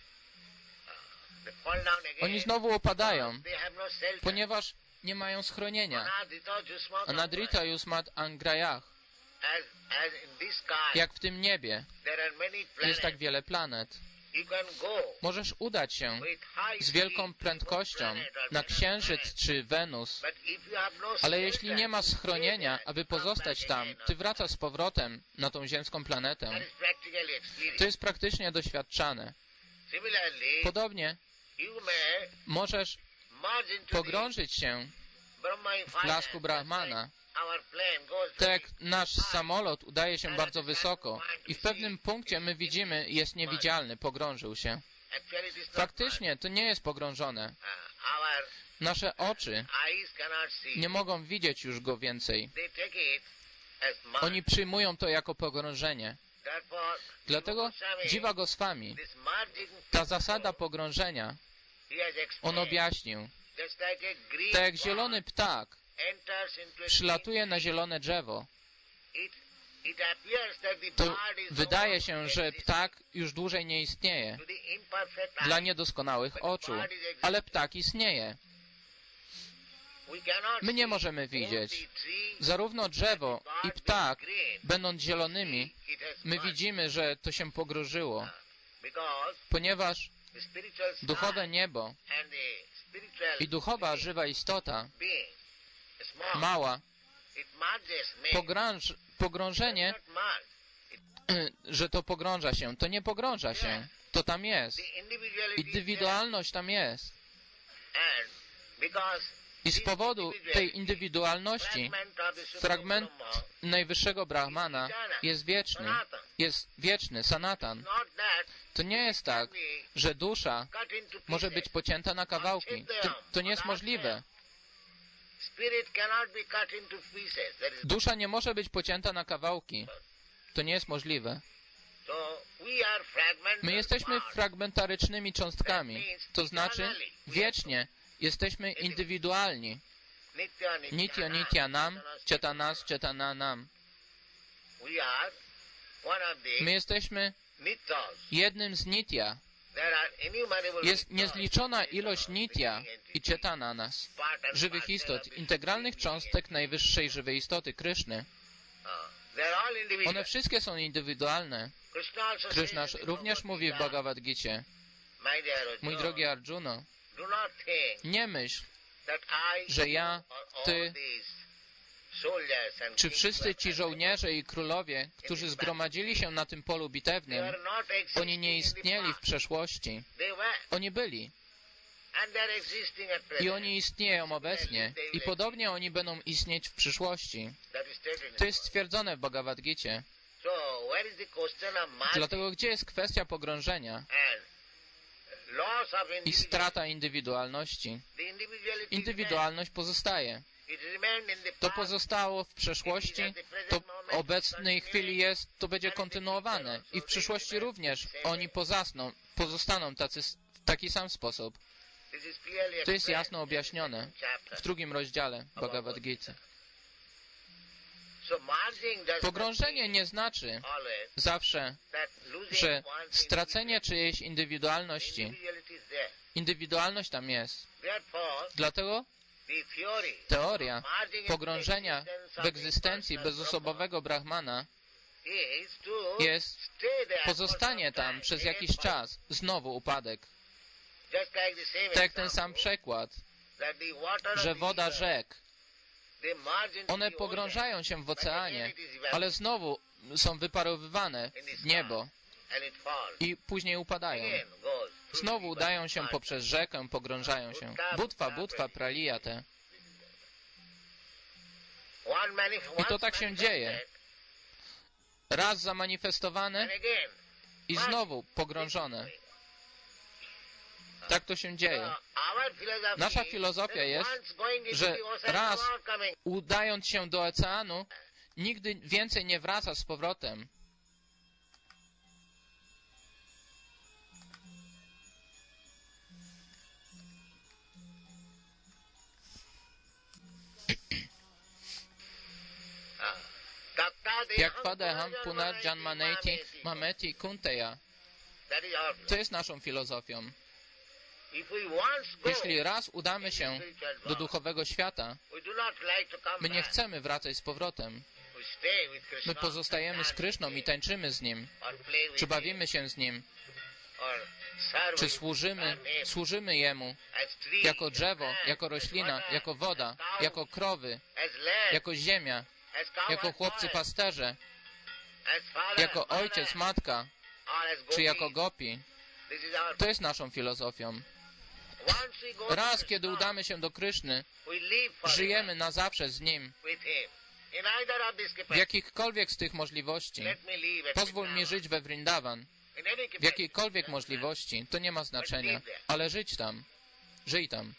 Speaker 3: They fall down again.
Speaker 1: Oni znowu upadają,
Speaker 3: They have no shelter.
Speaker 1: ponieważ nie mają schronienia.
Speaker 3: Anadrita Jusma
Speaker 1: Anadrita Yusmat Angrayach.
Speaker 3: As, as in this sky,
Speaker 1: Jak w tym niebie
Speaker 3: there are many
Speaker 1: jest
Speaker 3: planets.
Speaker 1: tak wiele planet.
Speaker 3: You can go
Speaker 1: Możesz udać się
Speaker 3: with high
Speaker 1: z wielką
Speaker 3: speed
Speaker 1: prędkością
Speaker 3: to a planet or
Speaker 1: na
Speaker 3: another
Speaker 1: Księżyc
Speaker 3: planet.
Speaker 1: czy Wenus,
Speaker 3: But if you have no
Speaker 1: ale
Speaker 3: shelter,
Speaker 1: jeśli nie ma schronienia,
Speaker 3: stay there,
Speaker 1: aby
Speaker 3: come
Speaker 1: pozostać
Speaker 3: back
Speaker 1: tam,
Speaker 3: again on
Speaker 1: ty wracasz z powrotem na tą ziemską planetę.
Speaker 3: That is practically experienced.
Speaker 1: To jest praktycznie doświadczane.
Speaker 3: Similarly,
Speaker 1: Podobnie
Speaker 3: you may
Speaker 1: możesz
Speaker 3: merge into
Speaker 1: pogrążyć się
Speaker 3: the Brahma
Speaker 1: w blasku Brahmana.
Speaker 3: Our plane goes
Speaker 1: Tak
Speaker 3: very
Speaker 1: jak nasz samolot udaje się bardzo wysoko i w pewnym punkcie my widzimy, jest niewidzialny, pogrążył się.
Speaker 3: Actually, it is not
Speaker 1: Faktycznie to nie jest pogrążone.
Speaker 3: merged. Uh, our
Speaker 1: Nasze oczy
Speaker 3: eyes cannot see.
Speaker 1: nie mogą widzieć już go więcej.
Speaker 3: They take it as merged.
Speaker 1: Oni przyjmują to jako pogrążenie.
Speaker 3: Therefore,
Speaker 1: Dlatego
Speaker 3: Goswami,
Speaker 1: Dziwa Goswami,
Speaker 3: this merging,
Speaker 1: ta zasada pogrążenia,
Speaker 3: he has
Speaker 1: on
Speaker 3: explained,
Speaker 1: objaśnił.
Speaker 3: just like a green
Speaker 1: Tak jak
Speaker 3: bird
Speaker 1: zielony ptak
Speaker 3: enters into a
Speaker 1: przylatuje na zielone drzewo,
Speaker 3: it, it appears that the
Speaker 1: to
Speaker 3: bird is
Speaker 1: wydaje
Speaker 3: no
Speaker 1: się,
Speaker 3: longer
Speaker 1: że
Speaker 3: existing.
Speaker 1: ptak już dłużej nie istnieje
Speaker 3: To the imperfect
Speaker 1: dla
Speaker 3: eye,
Speaker 1: niedoskonałych oczu, ale ptak istnieje.
Speaker 3: we cannot
Speaker 1: My nie
Speaker 3: see
Speaker 1: możemy
Speaker 3: both
Speaker 1: widzieć.
Speaker 3: the tree
Speaker 1: Zarówno drzewo
Speaker 3: and the
Speaker 1: i
Speaker 3: bird
Speaker 1: ptak,
Speaker 3: being green.
Speaker 1: będąc zielonymi,
Speaker 3: It has
Speaker 1: my
Speaker 3: merged.
Speaker 1: widzimy, że to się pogrążyło,
Speaker 3: Because
Speaker 1: ponieważ
Speaker 3: the spiritual sky
Speaker 1: duchowe niebo
Speaker 3: and the spiritual
Speaker 1: i duchowa
Speaker 3: being,
Speaker 1: żywa istota,
Speaker 3: being small,
Speaker 1: mała,
Speaker 3: it merges, may,
Speaker 1: pogrąż, pogrążenie,
Speaker 3: not merge.
Speaker 1: że to pogrąża się, to nie pogrąża się, to tam jest.
Speaker 3: The individuality is
Speaker 1: Indywidualność tam jest.
Speaker 3: there. And because
Speaker 1: I z
Speaker 3: this
Speaker 1: powodu tej indywidualności
Speaker 3: fragment of the Supreme
Speaker 1: fragment
Speaker 3: Brahma
Speaker 1: najwyższego Brahmana jest wieczny, jest wieczny, sanatan.
Speaker 3: not that
Speaker 1: To nie jest tak, że dusza
Speaker 3: cut into
Speaker 1: może
Speaker 3: pieces.
Speaker 1: być pocięta na kawałki. To, to nie jest możliwe.
Speaker 3: Spirit cannot be cut into pieces. That is,
Speaker 1: Dusza nie może być pocięta na kawałki. To nie jest możliwe.
Speaker 3: so we are fragmental
Speaker 1: My jesteśmy
Speaker 3: parts.
Speaker 1: fragmentarycznymi cząstkami. To znaczy, wiecznie jesteśmy indywidualni.
Speaker 3: Nitya
Speaker 1: Nitya Nitya Nam, Chetanas Chetana Nam.
Speaker 3: We are one of the
Speaker 1: My jesteśmy
Speaker 3: Nityas.
Speaker 1: jednym z Nitya.
Speaker 3: There are innumerable
Speaker 1: Jest
Speaker 3: Nityas.
Speaker 1: niezliczona ilość Nitya i Chetana nas,
Speaker 3: Part and
Speaker 1: żywych
Speaker 3: parcel
Speaker 1: istot,
Speaker 3: of this
Speaker 1: integralnych cząstek najwyższej żywej istoty, Kryszny.
Speaker 3: Uh, they are all individual.
Speaker 1: One wszystkie są indywidualne.
Speaker 3: Krishna also
Speaker 1: Krishna
Speaker 3: says in the
Speaker 1: również
Speaker 3: Bhagavad
Speaker 1: mówi w
Speaker 3: Gita,
Speaker 1: Bhagavad Gicie:
Speaker 3: My dear
Speaker 1: Mój
Speaker 3: Arjuna,
Speaker 1: drogi Arjuno,
Speaker 3: do not think
Speaker 1: nie myśl,
Speaker 3: that I,
Speaker 1: że ja,
Speaker 3: or all
Speaker 1: ty,
Speaker 3: these soldiers and
Speaker 1: czy
Speaker 3: kings
Speaker 1: wszyscy
Speaker 3: were
Speaker 1: ci
Speaker 3: present.
Speaker 1: żołnierze i królowie, którzy zgromadzili się na tym polu
Speaker 3: They
Speaker 1: bitewnym,
Speaker 3: were not
Speaker 1: oni nie
Speaker 3: existing in the
Speaker 1: istnieli w
Speaker 3: past.
Speaker 1: przeszłości.
Speaker 3: They were,
Speaker 1: Oni byli
Speaker 3: and they are existing at present.
Speaker 1: i oni istnieją obecnie i podobnie oni będą istnieć w przyszłości.
Speaker 3: That is stated in
Speaker 1: To jest stwierdzone w Bhagavad Gicie.
Speaker 3: So, where is the question of margin
Speaker 1: Dlatego gdzie jest kwestia pogrążenia
Speaker 3: and loss of
Speaker 1: i
Speaker 3: individuality?
Speaker 1: strata indywidualności?
Speaker 3: The individuality
Speaker 1: Indywidualność pozostaje.
Speaker 3: remains. It remained in the
Speaker 1: To
Speaker 3: past.
Speaker 1: pozostało w przeszłości, to w obecnej chwili jest, to będzie kontynuowane. I w przyszłości również oni pozasną, pozostaną tacy, w taki sam sposób.
Speaker 3: This is clearly
Speaker 1: To jest
Speaker 3: explained
Speaker 1: jasno objaśnione
Speaker 3: in chapter.
Speaker 1: w drugim rozdziale Bhagavad Gita.
Speaker 3: So merging does
Speaker 1: Pogrążenie
Speaker 3: not
Speaker 1: nie znaczy
Speaker 3: mean always
Speaker 1: zawsze,
Speaker 3: that losing
Speaker 1: że
Speaker 3: one's
Speaker 1: stracenie czyjejś indywidualności,
Speaker 3: individuality is there.
Speaker 1: indywidualność tam jest.
Speaker 3: Therefore,
Speaker 1: Dlatego
Speaker 3: the theory
Speaker 1: teoria
Speaker 3: of merging into
Speaker 1: pogrążenia
Speaker 3: existence
Speaker 1: w
Speaker 3: of
Speaker 1: egzystencji
Speaker 3: impersonal
Speaker 1: bezosobowego Brahmana
Speaker 3: is to
Speaker 1: jest
Speaker 3: stay there
Speaker 1: pozostanie
Speaker 3: for some
Speaker 1: tam
Speaker 3: time.
Speaker 1: przez
Speaker 3: Again,
Speaker 1: jakiś czas. Znowu upadek.
Speaker 3: Just like the same
Speaker 1: Tak jak ten
Speaker 3: example,
Speaker 1: sam przykład,
Speaker 3: that the water of
Speaker 1: że
Speaker 3: the
Speaker 1: woda
Speaker 3: river,
Speaker 1: rzek,
Speaker 3: they merge into
Speaker 1: one
Speaker 3: the
Speaker 1: pogrążają się w
Speaker 3: ocean,
Speaker 1: oceanie,
Speaker 3: but again it is evaporated
Speaker 1: ale znowu są wyparowywane w niebo
Speaker 3: and it falls.
Speaker 1: i później upadają.
Speaker 3: Again goes through
Speaker 1: Znowu
Speaker 3: the
Speaker 1: udają się
Speaker 3: river.
Speaker 1: poprzez rzekę, pogrążają się. Butwa, butwa, pralija te.
Speaker 3: One manif-
Speaker 1: I to
Speaker 3: once
Speaker 1: tak się
Speaker 3: manifested,
Speaker 1: dzieje. Raz zamanifestowane
Speaker 3: and again
Speaker 1: i znowu pogrążone. Tak to się dzieje.
Speaker 3: Our philosophy
Speaker 1: Nasza filozofia
Speaker 3: is
Speaker 1: jest,
Speaker 3: once going into
Speaker 1: że
Speaker 3: the ocean,
Speaker 1: raz
Speaker 3: not coming.
Speaker 1: udając się do oceanu, nigdy więcej nie wraca z powrotem. Jak padeham punarjanmaneti mameti kunteya.
Speaker 3: That is our
Speaker 1: To
Speaker 3: philosophy.
Speaker 1: jest naszą filozofią.
Speaker 3: If we once go,
Speaker 1: Jeśli raz udamy się do duchowego świata,
Speaker 3: we do not like to come
Speaker 1: my nie
Speaker 3: back.
Speaker 1: chcemy wracać z powrotem.
Speaker 3: We stay with Krishna,
Speaker 1: My pozostajemy z Kryszną i tańczymy z Nim,
Speaker 3: or play with
Speaker 1: czy
Speaker 3: him,
Speaker 1: bawimy się z Nim,
Speaker 3: or serve
Speaker 1: czy
Speaker 3: him,
Speaker 1: służymy,
Speaker 3: serve him
Speaker 1: służymy Jemu
Speaker 3: as tree,
Speaker 1: jako drzewo,
Speaker 3: as
Speaker 1: jako
Speaker 3: plant,
Speaker 1: roślina,
Speaker 3: as water,
Speaker 1: jako woda,
Speaker 3: as cow,
Speaker 1: jako krowy,
Speaker 3: as land,
Speaker 1: jako ziemia,
Speaker 3: as cow,
Speaker 1: jako
Speaker 3: as
Speaker 1: chłopcy
Speaker 3: soil,
Speaker 1: pasterze,
Speaker 3: as father,
Speaker 1: jako
Speaker 3: mother,
Speaker 1: ojciec, matka,
Speaker 3: or as
Speaker 1: czy
Speaker 3: gopi.
Speaker 1: jako gopi.
Speaker 3: This is our
Speaker 1: To jest naszą filozofią.
Speaker 3: Once we go to
Speaker 1: Raz, kiedy
Speaker 3: Krishna,
Speaker 1: udamy się do Kryszny,
Speaker 3: we live forever
Speaker 1: żyjemy na zawsze z Nim.
Speaker 3: with him. In either of these
Speaker 1: W
Speaker 3: capacities,
Speaker 1: jakichkolwiek z tych możliwości.
Speaker 3: let me live at
Speaker 1: Pozwól mi
Speaker 3: Vrindavan.
Speaker 1: żyć we Vrindavan.
Speaker 3: In any
Speaker 1: W
Speaker 3: capacity,
Speaker 1: jakiejkolwiek możliwości. To nie ma znaczenia. Ale żyć tam. Żyj tam.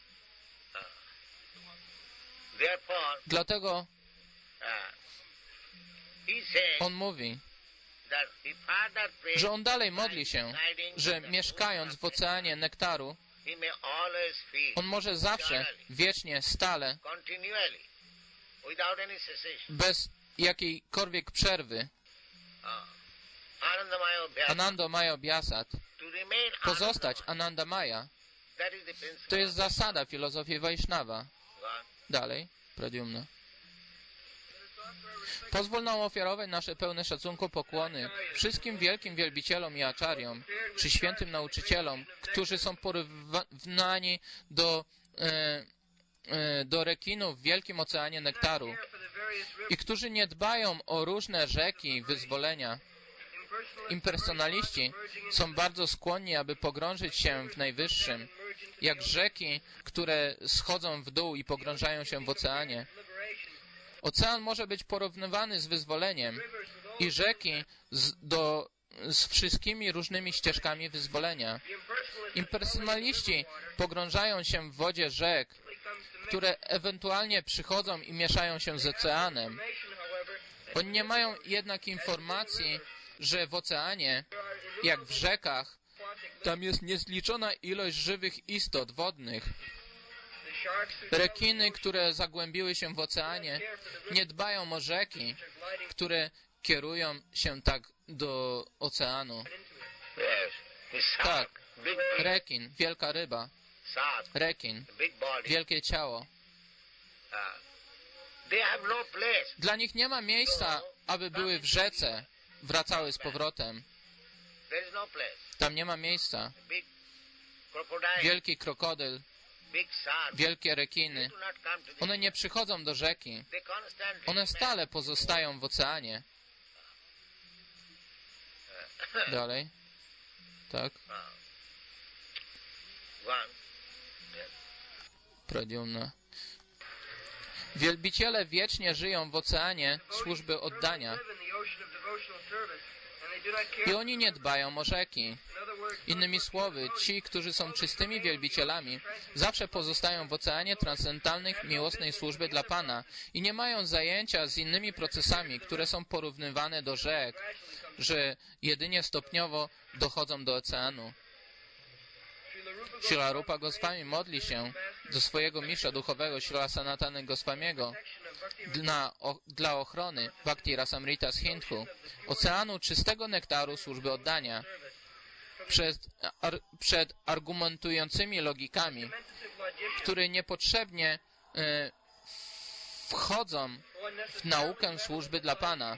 Speaker 3: Therefore,
Speaker 1: Dlatego
Speaker 3: uh, he says
Speaker 1: on mówi,
Speaker 3: that he further prays
Speaker 1: że on dalej modli się,
Speaker 3: residing
Speaker 1: że
Speaker 3: in the
Speaker 1: mieszkając w oceanie nektaru,
Speaker 3: he may always feel
Speaker 1: on może zawsze, wiecznie, stale,
Speaker 3: continually, without any cessation.
Speaker 1: bez jakiejkolwiek przerwy,
Speaker 3: Uh, Anandamaya Abhyasa,
Speaker 1: Anando Maya Biasat,
Speaker 3: to remain
Speaker 1: pozostać
Speaker 3: Anandamaya.
Speaker 1: Ananda Maya,
Speaker 3: That is the principle.
Speaker 1: to jest zasada filozofii Vaishnava.
Speaker 3: God.
Speaker 1: Dalej, Pradyumna. Pozwól nam ofiarować nasze pełne szacunku pokłony wszystkim wielkim wielbicielom i aczariom, czy świętym nauczycielom, którzy są porównani do, e, e, do rekinów w wielkim oceanie nektaru i którzy nie dbają o różne rzeki wyzwolenia. Impersonaliści są bardzo skłonni, aby pogrążyć się w najwyższym, jak rzeki, które schodzą w dół i pogrążają się w oceanie. Ocean może być porównywany z wyzwoleniem i rzeki z, do, z wszystkimi różnymi ścieżkami wyzwolenia. Impersonaliści pogrążają się w wodzie rzek, które ewentualnie przychodzą i mieszają się z oceanem. Oni nie mają jednak informacji, że w oceanie, jak w rzekach, tam jest niezliczona ilość żywych istot wodnych. Rekiny, które zagłębiły się w oceanie, nie dbają o rzeki, które kierują się tak do oceanu.
Speaker 3: Yes. The shark,
Speaker 1: Tak,
Speaker 3: big
Speaker 1: rekin, wielka ryba,
Speaker 3: shark,
Speaker 1: rekin,
Speaker 3: big body.
Speaker 1: wielkie ciało.
Speaker 3: Uh, they have no place.
Speaker 1: Dla nich nie ma miejsca, aby były w rzece, wracały z powrotem.
Speaker 3: There is no place.
Speaker 1: Tam nie ma miejsca.
Speaker 3: Big crocodile,
Speaker 1: Wielki krokodyl,
Speaker 3: big shark.
Speaker 1: wielkie rekiny,
Speaker 3: Do not come to the
Speaker 1: one nie przychodzą do rzeki.
Speaker 3: They constantly
Speaker 1: One stale pozostają w oceanie. Dalej. Tak,
Speaker 3: One.
Speaker 1: Pradyumna. Wielbiciele wiecznie żyją w oceanie służby oddania i oni nie dbają o rzeki. Innymi słowy, ci, którzy są czystymi wielbicielami, zawsze pozostają w oceanie transcendentalnych miłosnej służby dla Pana i nie mają zajęcia z innymi procesami, które są porównywane do rzek, że jedynie stopniowo dochodzą do oceanu. Śrila Rupa Goswami modli się do swojego mistrza duchowego Śrila Sanatana Goswamiego dla, o, dla ochrony Bhakti Rasamrita Sindhu, oceanu czystego nektaru służby oddania, przed, ar, przed argumentującymi logikami, które niepotrzebnie e, wchodzą w naukę służby dla Pana.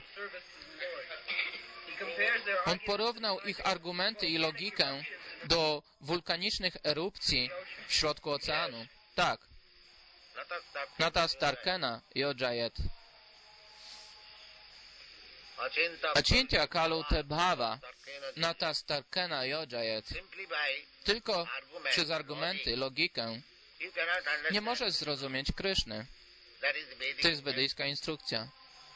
Speaker 1: On porównał ich argumenty i logikę do wulkanicznych erupcji w środku oceanu. Tak, Nata Starkena Yojayet. Achintya Kalu Te Bhava Nata Starkena Yojayet.
Speaker 3: Simply by
Speaker 1: Tylko przez argumenty, logikę
Speaker 3: you cannot understand.
Speaker 1: nie możesz zrozumieć Kryszny.
Speaker 3: That is the Vedic
Speaker 1: To jest wedyjska instrukcja.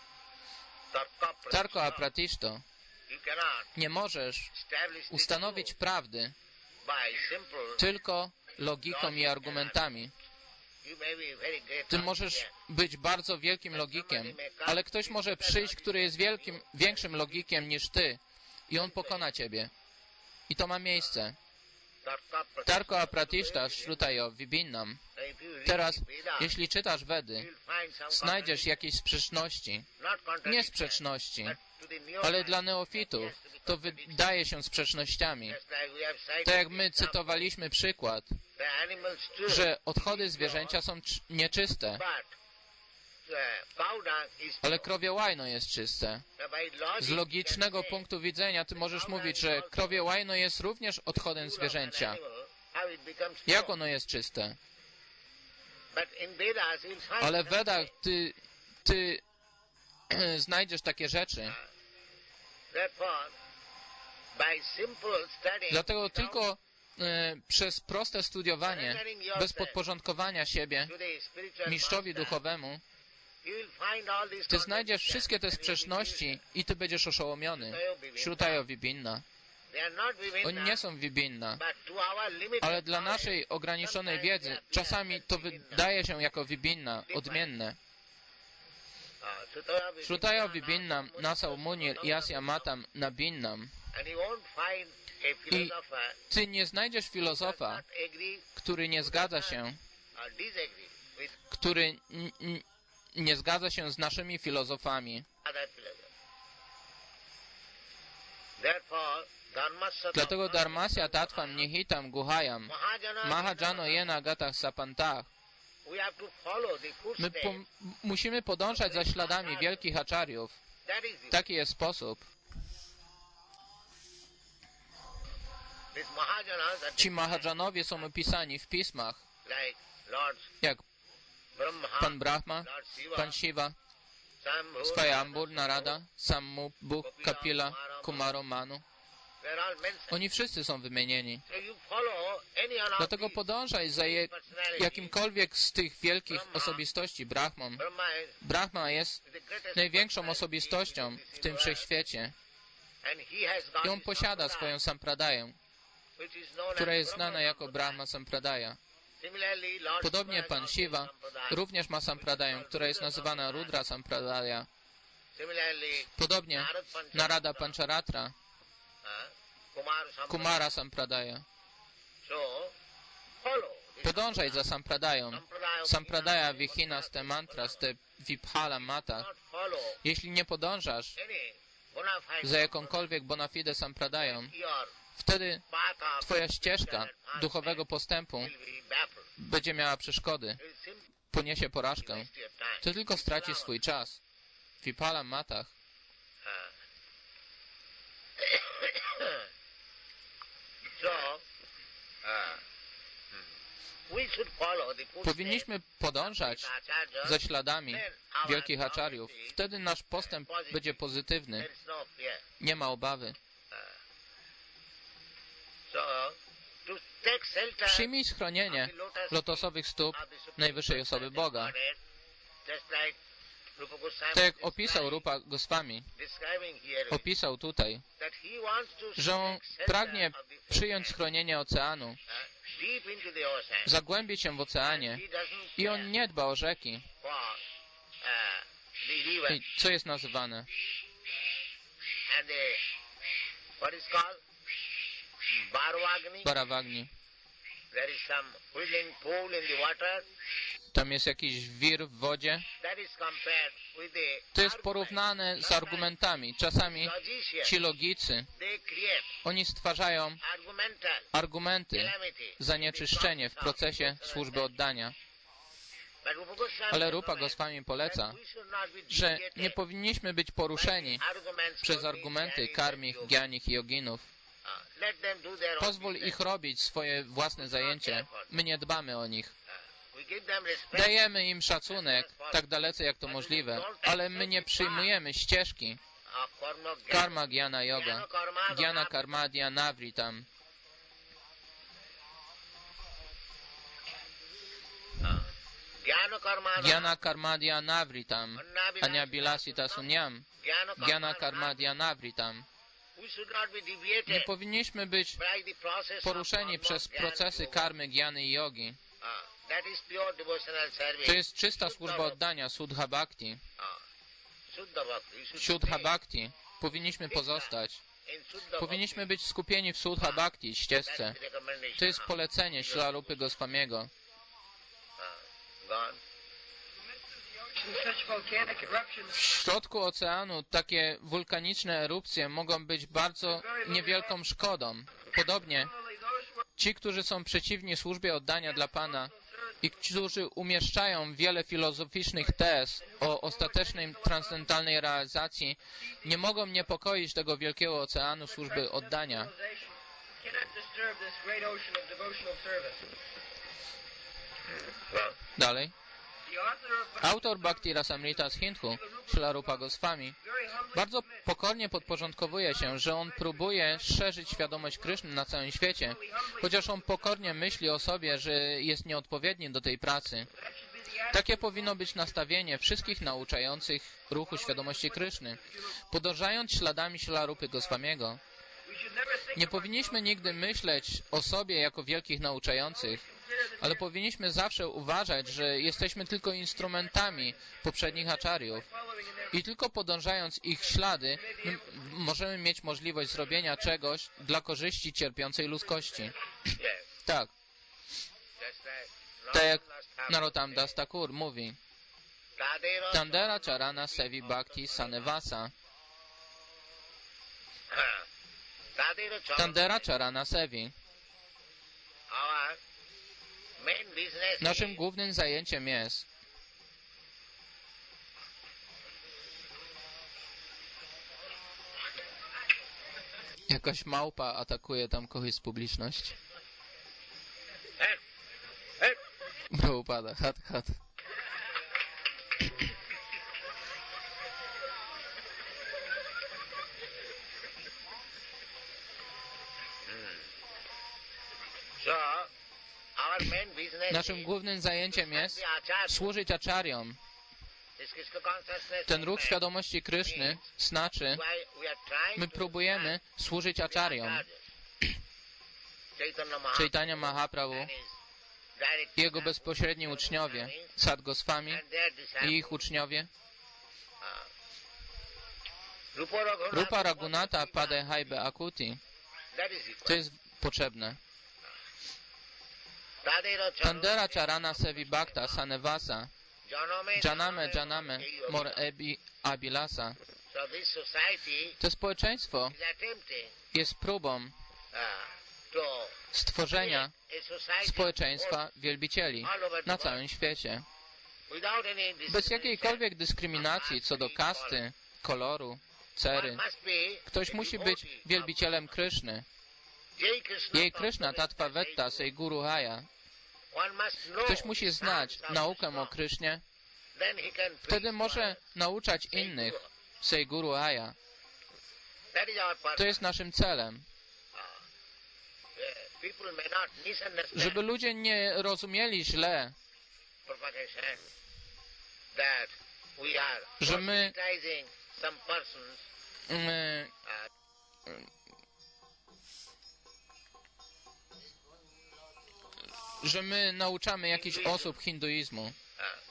Speaker 3: Tarka
Speaker 1: Tarko Apratishto.
Speaker 3: You cannot
Speaker 1: Nie możesz
Speaker 3: establish the
Speaker 1: ustanowić prawdy
Speaker 3: truth by simple.
Speaker 1: tylko logiką i argumentami.
Speaker 3: You may be very great.
Speaker 1: Ty możesz być bardzo wielkim logikiem, ale ktoś może przyjść, który jest wielkim, większym logikiem niż ty i on pokona ciebie. I to ma miejsce.
Speaker 3: Tarka
Speaker 1: Tarko Apratishta Shrutayo Vibinnam.
Speaker 3: If you read
Speaker 1: Teraz,
Speaker 3: the Vedas,
Speaker 1: jeśli czytasz Wedy,
Speaker 3: you'll find some
Speaker 1: znajdziesz jakieś sprzeczności.
Speaker 3: not
Speaker 1: Nie
Speaker 3: contradiction,
Speaker 1: sprzeczności,
Speaker 3: but to the
Speaker 1: ale
Speaker 3: neophyte,
Speaker 1: dla neofitów to wydaje się sprzecznościami.
Speaker 3: just like we have cited
Speaker 1: Tak jak my
Speaker 3: example,
Speaker 1: cytowaliśmy przykład,
Speaker 3: the animals too,
Speaker 1: że odchody zwierzęcia są cz- nieczyste,
Speaker 3: but the cow dung is
Speaker 1: ale krowie łajno jest czyste.
Speaker 3: by logic
Speaker 1: Z logicznego
Speaker 3: you can say
Speaker 1: punktu widzenia ty możesz mówić, że krowie łajno jest również odchodem zwierzęcia.
Speaker 3: how it becomes
Speaker 1: Jak
Speaker 3: pure.
Speaker 1: ono jest czyste?
Speaker 3: But in Vedas you'll find
Speaker 1: Ale w
Speaker 3: some
Speaker 1: Wedach ty, ty znajdziesz takie rzeczy.
Speaker 3: Therefore, by simple studying,
Speaker 1: Dlatego tylko e, przez proste studiowanie, bez podporządkowania siebie
Speaker 3: to the spiritual
Speaker 1: mistrzowi
Speaker 3: master,
Speaker 1: duchowemu,
Speaker 3: you will find all these
Speaker 1: ty znajdziesz
Speaker 3: contradictions
Speaker 1: wszystkie te
Speaker 3: and you'll be
Speaker 1: sprzeczności i ty będziesz oszołomiony. Śrutajo Vibinna.
Speaker 3: They are not within
Speaker 1: Oni nie są Vibinna.
Speaker 3: but to our limited
Speaker 1: Ale dla
Speaker 3: knowledge,
Speaker 1: naszej ograniczonej wiedzy czasami to wydaje się jako Vibinna, odmienne.
Speaker 3: uh, Shrutaya Vibhinna
Speaker 1: Śrutajo Vibinnam Nasau Munir Yasya Matam Nabinnam.
Speaker 3: and you won't find a philosopher
Speaker 1: Ty nie znajdziesz filozofa,
Speaker 3: not agree
Speaker 1: który nie zgadza się,
Speaker 3: or disagree with
Speaker 1: który n- n- nie zgadza się z naszymi filozofami.
Speaker 3: other philosophers. Therefore, dharma
Speaker 1: Dlatego Dharmasya Tattvam Nihitam Guhayam
Speaker 3: Mahajana,
Speaker 1: Mahajano Yena Gatach Sapantach.
Speaker 3: we have to follow the
Speaker 1: My
Speaker 3: footsteps.
Speaker 1: po, musimy podążać za śladami wielkich aczariów.
Speaker 3: That is the
Speaker 1: Taki jest sposób.
Speaker 3: These Mahajanas are
Speaker 1: Ci Mahajanowie są opisani w pismach,
Speaker 3: like Lord
Speaker 1: jak
Speaker 3: Brahma,
Speaker 1: Pan Brahma,
Speaker 3: Lord Shiva,
Speaker 1: Pan Shiva,
Speaker 3: Shambhu,
Speaker 1: Swayambur, Narada, Sammu, Buk, Kapila, Kumaro, Manu.
Speaker 3: they're all mentioned.
Speaker 1: Oni wszyscy są wymienieni.
Speaker 3: So you follow any one of
Speaker 1: Dlatego
Speaker 3: these
Speaker 1: podążaj za je,
Speaker 3: personalities.
Speaker 1: jakimkolwiek z tych wielkich osobistości Brahmą.
Speaker 3: Brahma is
Speaker 1: Brahma jest
Speaker 3: the greatest
Speaker 1: największą
Speaker 3: personality
Speaker 1: osobistością
Speaker 3: in
Speaker 1: w
Speaker 3: this
Speaker 1: tym
Speaker 3: world.
Speaker 1: wszechświecie
Speaker 3: And he has got
Speaker 1: i on
Speaker 3: his
Speaker 1: posiada
Speaker 3: sampradaya,
Speaker 1: swoją sampradaję,
Speaker 3: which is known
Speaker 1: która
Speaker 3: as
Speaker 1: jest znana
Speaker 3: Brahma
Speaker 1: jako
Speaker 3: sampradaya.
Speaker 1: Brahma Sampradaya.
Speaker 3: Similarly, Lord
Speaker 1: Podobnie
Speaker 3: Shiva
Speaker 1: Pan
Speaker 3: has
Speaker 1: Shiva
Speaker 3: also sampradaya.
Speaker 1: również ma sampradaję, która jest nazywana Rudra Sampradaya.
Speaker 3: Similarly,
Speaker 1: Podobnie
Speaker 3: Narad Pancharatra,
Speaker 1: Narada Pancharatra,
Speaker 3: uh, Kumar Sampradaya.
Speaker 1: Kumara Sampradaya.
Speaker 3: So, follow
Speaker 1: Podążaj za Sampradają. Sampradaja Vihina te mantras te Vibhala Mata. Jeśli nie podążasz za jakąkolwiek bona fide Sampradają, wtedy twoja ścieżka duchowego postępu będzie miała przeszkody. Poniesie porażkę. Ty tylko stracisz swój czas. W Vibhala Matach powinniśmy podążać za śladami wielkich aczariów. Wtedy nasz postęp będzie pozytywny. Nie ma obawy. Przyjmij schronienie lotosowych stóp najwyższej osoby Boga. Tak jak opisał Rupa Goswami, opisał tutaj, że on pragnie przyjąć schronienie oceanu, zagłębić się w oceanie i on nie dba o rzeki. I co jest nazywane? Baravagni. Tam jest jakiś wir w wodzie. To jest porównane z argumentami. Czasami ci logicy, oni stwarzają argumenty, zanieczyszczenie w procesie służby oddania. Ale Rupa Goswami poleca, że nie powinniśmy być poruszeni przez argumenty karmich, gjanich i joginów. Pozwól ich robić swoje własne zajęcie. My nie dbamy o nich. Dajemy im szacunek, tak dalece jak to możliwe, ale my nie przyjmujemy ścieżki karma, gyana, yoga, gyana, karmadya, navritam. Gyana, karmadya, navritam, anyabilasita sunyam, gyana, karmadya, navritam. Nie powinniśmy być poruszeni przez procesy karmy, gyany i jogi. To jest czysta służba oddania, Suddha Bhakti. Suddha Bhakti. Powinniśmy pozostać. Powinniśmy być skupieni w Suddha Bhakti, ścieżce. To jest polecenie Śrila Rupy Goswamiego. W środku oceanu takie wulkaniczne erupcje mogą być bardzo niewielką szkodą. Podobnie ci, którzy są przeciwni służbie oddania dla Pana i którzy umieszczają wiele filozoficznych tez o ostatecznej transcendentalnej realizacji, nie mogą niepokoić tego wielkiego oceanu służby oddania. Dalej. Autor Bhakti Rasamrita Sindhu, Śrila Rupa Goswami, bardzo pokornie podporządkowuje się, że on próbuje szerzyć świadomość Kryszny na całym świecie, chociaż on pokornie myśli o sobie, że jest nieodpowiedni do tej pracy. Takie powinno być nastawienie wszystkich nauczających ruchu świadomości Kryszny, podążając śladami Śrila Rupy Goswamiego. Nie powinniśmy nigdy myśleć o sobie jako wielkich nauczających, ale powinniśmy zawsze uważać, że jesteśmy tylko instrumentami poprzednich aczariów i tylko podążając ich ślady możemy mieć możliwość zrobienia czegoś dla korzyści cierpiącej ludzkości. Tak. Tak jak Narottam Das Thakur mówi: Tandera Charana Sevi Bhakti Sanevasa. Tandera Charana Sevi. Naszym głównym zajęciem jest jakaś małpa atakuje tam kogoś z publiczności. Prabhupada, hat, hat. Naszym głównym zajęciem jest służyć aczariom. Ten ruch świadomości Kryszny znaczy, my próbujemy służyć aczariom. Chaitanya Mahaprabhu i jego bezpośredni uczniowie, Sad Goswami i ich uczniowie, Rupa Raghunatha Padehaibe Akuti. To jest potrzebne.
Speaker 3: Tadero
Speaker 1: Tandera Charana Sevi Bhakta Sanevasa
Speaker 3: Janame
Speaker 1: Janame Janame Mor Ebi Abilasa.
Speaker 3: So this society
Speaker 1: To społeczeństwo
Speaker 3: is attempting
Speaker 1: jest próbą
Speaker 3: uh, to
Speaker 1: stworzenia
Speaker 3: create a society
Speaker 1: społeczeństwa wielbicieli na całym świecie.
Speaker 3: without any
Speaker 1: Bez
Speaker 3: discrimination.
Speaker 1: jakiejkolwiek dyskryminacji co do kasty, koloru, cery.
Speaker 3: One must be
Speaker 1: Ktoś
Speaker 3: a
Speaker 1: musi
Speaker 3: devotee
Speaker 1: być
Speaker 3: of
Speaker 1: wielbicielem Kryszny.
Speaker 3: Jai Krishna
Speaker 1: Jej Kryszna Tattva Vetta Sej Guru Haya.
Speaker 3: One must know
Speaker 1: Ktoś musi znać
Speaker 3: some
Speaker 1: naukę o
Speaker 3: stuff.
Speaker 1: Krysznie.
Speaker 3: Then he can
Speaker 1: Wtedy
Speaker 3: preach
Speaker 1: może
Speaker 3: others.
Speaker 1: nauczać innych Sej Guru Haya.
Speaker 3: That is our
Speaker 1: To
Speaker 3: purpose.
Speaker 1: jest naszym celem.
Speaker 3: Uh, people may not misunderstand
Speaker 1: Żeby ludzie nie rozumieli źle,
Speaker 3: propagation that we are
Speaker 1: że my
Speaker 3: proselytizing some persons
Speaker 1: mm,
Speaker 3: uh,
Speaker 1: że my nauczamy jakichś osób hinduizmu.
Speaker 3: uh,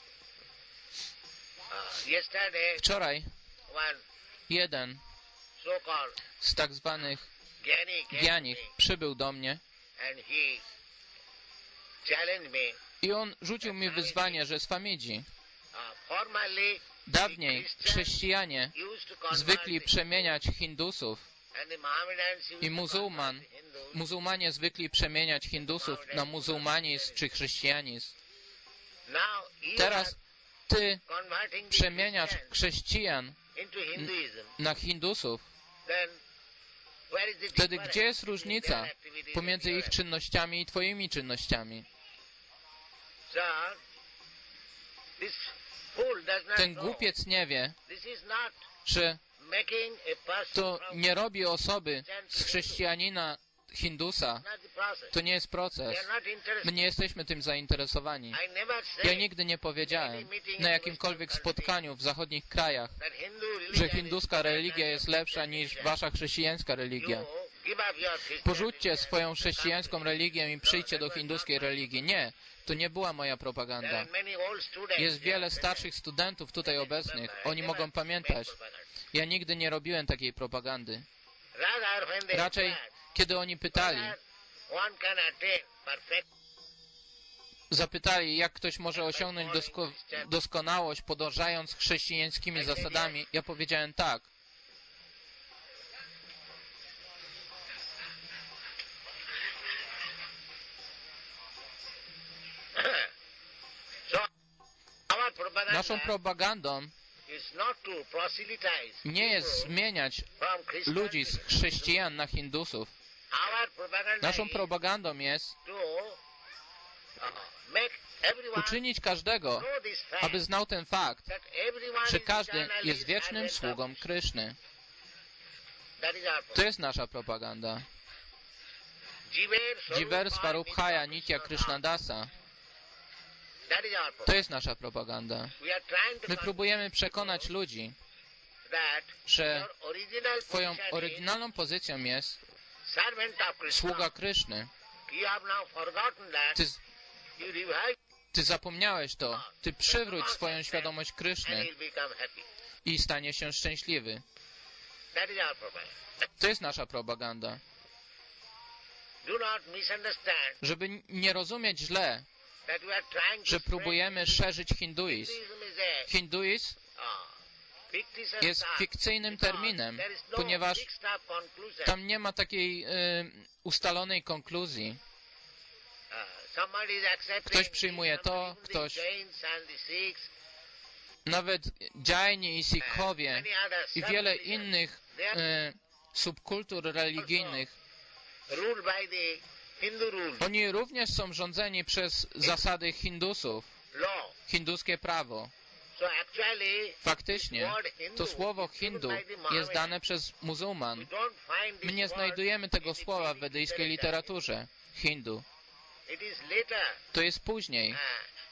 Speaker 3: uh, yesterday
Speaker 1: Wczoraj
Speaker 3: one
Speaker 1: jeden
Speaker 3: so-called
Speaker 1: z tak zwanych
Speaker 3: Gyani came
Speaker 1: Gjanich
Speaker 3: to me
Speaker 1: przybył do mnie
Speaker 3: and he challenged me.
Speaker 1: i on rzucił mi wyzwanie, że Swamidzi,
Speaker 3: Uh, formerly
Speaker 1: dawniej
Speaker 3: the Christians
Speaker 1: chrześcijanie
Speaker 3: used to convert
Speaker 1: zwykli
Speaker 3: the
Speaker 1: przemieniać Hindusów
Speaker 3: and the Mohammedans used
Speaker 1: i
Speaker 3: to
Speaker 1: muzułman,
Speaker 3: convert the Hindus.
Speaker 1: muzułmanie zwykli przemieniać Hindusów na muzułmanizm czy chrześcijanizm.
Speaker 3: Now you
Speaker 1: Teraz ty
Speaker 3: are converting the
Speaker 1: przemieniasz
Speaker 3: Christians
Speaker 1: chrześcijan
Speaker 3: into Hinduism.
Speaker 1: na Hindusów.
Speaker 3: Then where is the
Speaker 1: Wtedy
Speaker 3: difference
Speaker 1: gdzie jest
Speaker 3: in
Speaker 1: różnica
Speaker 3: their activities
Speaker 1: pomiędzy
Speaker 3: and
Speaker 1: ich
Speaker 3: yours?
Speaker 1: czynnościami i twoimi czynnościami?
Speaker 3: Sir, this fool does not
Speaker 1: Ten
Speaker 3: know.
Speaker 1: głupiec nie wie,
Speaker 3: This is not
Speaker 1: że
Speaker 3: making a person
Speaker 1: to
Speaker 3: from
Speaker 1: nie robi osoby z chrześcijanina Hindusa.
Speaker 3: not the process.
Speaker 1: To nie jest
Speaker 3: They
Speaker 1: proces.
Speaker 3: are not interested.
Speaker 1: My nie jesteśmy tym zainteresowani.
Speaker 3: I never
Speaker 1: Ja
Speaker 3: say
Speaker 1: nigdy nie powiedziałem na jakimkolwiek spotkaniu w zachodnich krajach,
Speaker 3: that Hindu religion
Speaker 1: że
Speaker 3: is
Speaker 1: hinduska
Speaker 3: better
Speaker 1: religia
Speaker 3: than
Speaker 1: jest lepsza niż wasza chrześcijańska religia.
Speaker 3: You give up your Christianity
Speaker 1: Porzućcie swoją
Speaker 3: and
Speaker 1: chrześcijańską religię i przyjdźcie do hinduskiej religii. Nie, to nie była moja
Speaker 3: There
Speaker 1: propaganda.
Speaker 3: are many old students
Speaker 1: Jest wiele
Speaker 3: here.
Speaker 1: starszych studentów tutaj obecnych.
Speaker 3: I
Speaker 1: Oni
Speaker 3: never
Speaker 1: mogą
Speaker 3: made
Speaker 1: pamiętać.
Speaker 3: propaganda.
Speaker 1: Ja nigdy nie robiłem takiej propagandy.
Speaker 3: Rather, when they
Speaker 1: Raczej,
Speaker 3: inquired
Speaker 1: kiedy oni pytali,
Speaker 3: whether one can attain perfect
Speaker 1: zapytali, jak ktoś może osiągnąć dosko doskonałość, podążając chrześcijańskimi zasadami, ja powiedziałem tak.
Speaker 3: So, our propaganda
Speaker 1: Naszą propagandą
Speaker 3: is not to proselytize
Speaker 1: nie jest zmieniać
Speaker 3: from Christian
Speaker 1: ludzi z chrześcijan na Hindusów.
Speaker 3: Our propaganda
Speaker 1: Naszą
Speaker 3: is
Speaker 1: propagandą jest
Speaker 3: to uh, make everyone
Speaker 1: uczynić każdego,
Speaker 3: know this fact
Speaker 1: aby znał ten fakt,
Speaker 3: that everyone
Speaker 1: że
Speaker 3: is
Speaker 1: każdy
Speaker 3: eternally
Speaker 1: jest wiecznym
Speaker 3: servant
Speaker 1: sługą
Speaker 3: of-
Speaker 1: Kryszny.
Speaker 3: That is our
Speaker 1: To
Speaker 3: propaganda.
Speaker 1: jest nasza propaganda.
Speaker 3: Jiver
Speaker 1: Jiver
Speaker 3: Swarupa
Speaker 1: Svarubhaya
Speaker 3: Nitya
Speaker 1: Nitya
Speaker 3: Krishnadasa.
Speaker 1: Krishnadasa.
Speaker 3: That is our
Speaker 1: To
Speaker 3: propaganda.
Speaker 1: jest nasza propaganda.
Speaker 3: We are trying to
Speaker 1: My próbujemy przekonać ludzi,
Speaker 3: that
Speaker 1: że
Speaker 3: your original
Speaker 1: twoją
Speaker 3: position is
Speaker 1: oryginalną pozycją jest
Speaker 3: servant of Krishna.
Speaker 1: sługa Kryszny.
Speaker 3: You have now forgotten that.
Speaker 1: Ty,
Speaker 3: You revive
Speaker 1: ty zapomniałeś to. Ty przywróć swoją świadomość
Speaker 3: and
Speaker 1: Kryszny
Speaker 3: he'll become happy.
Speaker 1: i stanie się szczęśliwy.
Speaker 3: That is our propaganda.
Speaker 1: To jest nasza propaganda.
Speaker 3: Do not misunderstand
Speaker 1: Żeby nie rozumieć źle,
Speaker 3: that we are trying to
Speaker 1: że
Speaker 3: spread
Speaker 1: próbujemy szerzyć hinduizm.
Speaker 3: Hinduism is a
Speaker 1: Hinduizm
Speaker 3: uh, fictitious
Speaker 1: jest
Speaker 3: term,
Speaker 1: fikcyjnym
Speaker 3: because
Speaker 1: terminem,
Speaker 3: there is no
Speaker 1: ponieważ
Speaker 3: fixed up conclusion.
Speaker 1: tam nie ma takiej y, ustalonej konkluzji.
Speaker 3: Uh, somebody is accepting
Speaker 1: Ktoś przyjmuje
Speaker 3: this,
Speaker 1: to,
Speaker 3: somebody is
Speaker 1: ktoś-
Speaker 3: the Jains and the Sikhs,
Speaker 1: Nawet Jaini i Sikhowie
Speaker 3: many other
Speaker 1: i wiele
Speaker 3: sub-religions,
Speaker 1: innych
Speaker 3: they are
Speaker 1: y, subkultur religijnych,
Speaker 3: ruled by the Hindu rule,
Speaker 1: oni również są rządzeni przez zasady Hindusów,
Speaker 3: law.
Speaker 1: hinduskie prawo.
Speaker 3: So actually,
Speaker 1: Faktycznie, to słowo Hindu jest dane przez
Speaker 3: we
Speaker 1: muzułman.
Speaker 3: don't find
Speaker 1: My
Speaker 3: this
Speaker 1: nie
Speaker 3: word
Speaker 1: znajdujemy tego
Speaker 3: in the
Speaker 1: słowa w
Speaker 3: Vedic
Speaker 1: wedyjskiej literaturze. Hindu.
Speaker 3: It is later.
Speaker 1: To jest później.
Speaker 3: Uh,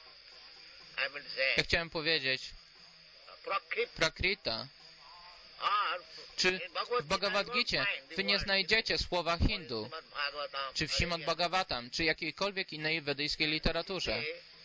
Speaker 3: I would say,
Speaker 1: Ja chciałem powiedzieć
Speaker 3: Prakrit
Speaker 1: Prakrita.
Speaker 3: or
Speaker 1: Czy
Speaker 3: in Bhagavad
Speaker 1: w Bhagavad
Speaker 3: Gita you
Speaker 1: Gicie
Speaker 3: won't find the
Speaker 1: wy nie
Speaker 3: word
Speaker 1: znajdziecie słowa Hindu,
Speaker 3: Srimad Bhagavatam,
Speaker 1: czy w Śrimad Bhagavatam, czy jakiejkolwiek innej wedyjskiej literaturze.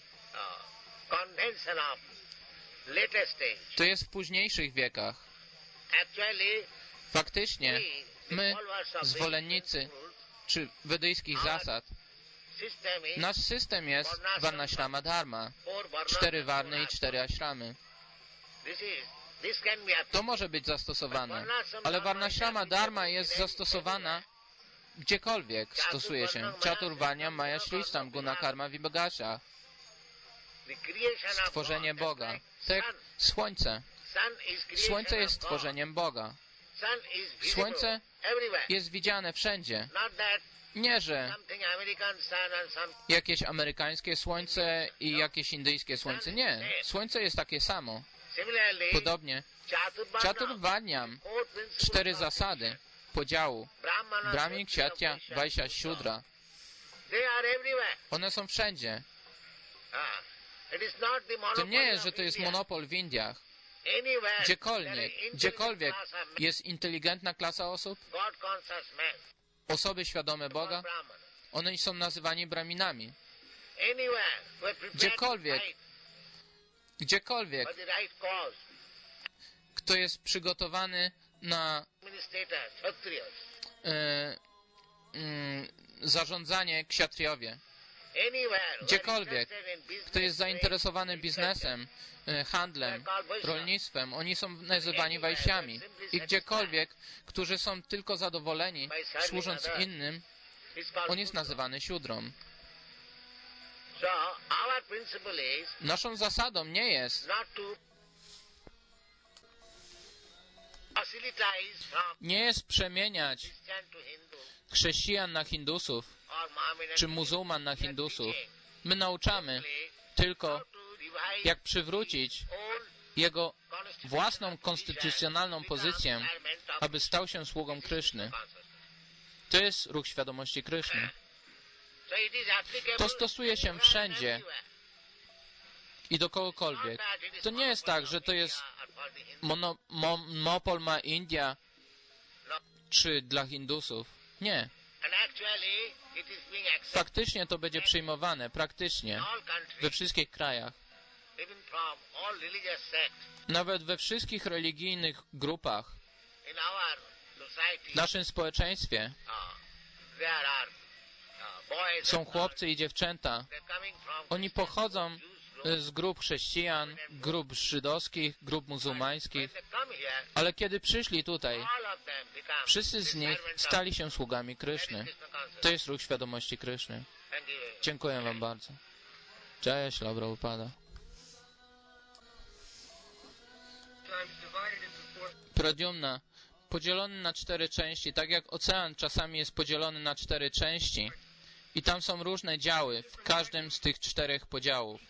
Speaker 3: uh, convention of later stage.
Speaker 1: To jest w późniejszych wiekach.
Speaker 3: Actually,
Speaker 1: Faktycznie,
Speaker 3: we, the
Speaker 1: my,
Speaker 3: followers of
Speaker 1: zwolennicy
Speaker 3: Vedic rules,
Speaker 1: czy wedyjskich zasad,
Speaker 3: system is
Speaker 1: Nasz system jest Varnashrama Dharma.
Speaker 3: four varnas
Speaker 1: Cztery
Speaker 3: and
Speaker 1: warny i
Speaker 3: four
Speaker 1: cztery ashramy.
Speaker 3: This is this can be applied.
Speaker 1: To może być zastosowane, ale Varnashrama Dharma jest zastosowana gdziekolwiek stosuje się. Chaturvanya, Maya, Shristam, Guna, Karma, Vibhagasha.
Speaker 3: The creation of
Speaker 1: Stworzenie
Speaker 3: God,
Speaker 1: Boga.
Speaker 3: just like
Speaker 1: Tak jak
Speaker 3: sun.
Speaker 1: Słońce.
Speaker 3: Sun is creation
Speaker 1: Słońce jest
Speaker 3: of God.
Speaker 1: stworzeniem Boga.
Speaker 3: Sun is visible
Speaker 1: Słońce
Speaker 3: everywhere.
Speaker 1: jest widziane wszędzie.
Speaker 3: Not that
Speaker 1: Nie, że
Speaker 3: something American sun and some
Speaker 1: jakieś amerykańskie słońce i jakieś indyjskie słońce. Nie. Słońce jest takie samo.
Speaker 3: similarly
Speaker 1: Podobnie
Speaker 3: Chaturvarna,
Speaker 1: Chaturvanyam,
Speaker 3: four principles
Speaker 1: cztery
Speaker 3: of
Speaker 1: zasady podziału.
Speaker 3: Brahmana,
Speaker 1: Brahmin,
Speaker 3: Kshatriya,
Speaker 1: Kshatriya, Vaishya, Shudra.
Speaker 3: They are everywhere.
Speaker 1: One są wszędzie.
Speaker 3: Ah, it is not the
Speaker 1: To
Speaker 3: monopoly
Speaker 1: nie jest,
Speaker 3: of
Speaker 1: że to jest
Speaker 3: India.
Speaker 1: monopol w Indiach.
Speaker 3: Anywhere there
Speaker 1: Gdziekolwiek,
Speaker 3: is intelligent
Speaker 1: gdziekolwiek
Speaker 3: class of men,
Speaker 1: jest inteligentna klasa osób,
Speaker 3: God conscious men,
Speaker 1: osoby świadome Boga,
Speaker 3: Brahmana.
Speaker 1: one są nazywani Brahminami.
Speaker 3: Anywhere who are prepared
Speaker 1: Gdziekolwiek,
Speaker 3: to fight
Speaker 1: gdziekolwiek,
Speaker 3: for the right cause,
Speaker 1: kto jest przygotowany na
Speaker 3: administrators, Kshatriyas.
Speaker 1: e, mm, zarządzanie kshatriyowie,
Speaker 3: Anywhere who are
Speaker 1: gdziekolwiek,
Speaker 3: interested in business,
Speaker 1: kto jest zainteresowany
Speaker 3: trade,
Speaker 1: biznesem, e, handlem, rolnictwem, oni są nazywani wajsiami. I gdziekolwiek, którzy są tylko zadowoleni, służąc innym,
Speaker 3: is called
Speaker 1: on jest
Speaker 3: Shudra.
Speaker 1: nazywany siódrą.
Speaker 3: So our principle is
Speaker 1: Naszą zasadą nie jest
Speaker 3: not to proselytize from
Speaker 1: nie jest przemieniać
Speaker 3: Christian to Hindu
Speaker 1: chrześcijan na Hindusów,
Speaker 3: or Mohammedan
Speaker 1: czy
Speaker 3: to
Speaker 1: muzułman na
Speaker 3: Hindu.
Speaker 1: Hindusów. My nauczamy tylko,
Speaker 3: How to revive
Speaker 1: jak przywrócić
Speaker 3: old
Speaker 1: jego
Speaker 3: constitutional
Speaker 1: własną konstytucjonalną pozycję, aby stał się sługą Kryszny. To jest ruch świadomości Kryszny.
Speaker 3: So it is applicable
Speaker 1: To stosuje się wszędzie
Speaker 3: everywhere.
Speaker 1: i do kogokolwiek. To nie jest tak, że to jest mono, mo, monopol ma India czy dla Hindusów. Nie.
Speaker 3: And actually it is being accepted
Speaker 1: Faktycznie to będzie przyjmowane, praktycznie,
Speaker 3: in all
Speaker 1: we
Speaker 3: countries,
Speaker 1: wszystkich krajach.
Speaker 3: even from all religious sects.
Speaker 1: Nawet we wszystkich religijnych grupach,
Speaker 3: In our society,
Speaker 1: w naszym społeczeństwie
Speaker 3: uh, there are uh, boys
Speaker 1: są
Speaker 3: and
Speaker 1: chłopcy i dziewczęta.
Speaker 3: they're coming from
Speaker 1: Oni
Speaker 3: Christian
Speaker 1: pochodzą
Speaker 3: groups, Jews groups.
Speaker 1: z grup chrześcijan, grup żydowskich, grup
Speaker 3: When
Speaker 1: muzułmańskich,
Speaker 3: they come here,
Speaker 1: ale kiedy przyszli tutaj,
Speaker 3: all of them become
Speaker 1: wszyscy z nich
Speaker 3: servants of
Speaker 1: stali się sługami Kryszny.
Speaker 3: Krishna consciousness.
Speaker 1: To jest ruch świadomości Kryszny.
Speaker 3: Thank you.
Speaker 1: Dziękuję wam bardzo. Cześć, Prabhupada. Pradyumna, podzielony na cztery części, tak jak ocean czasami jest podzielony na cztery części i tam są różne działy w każdym z tych czterech podziałów.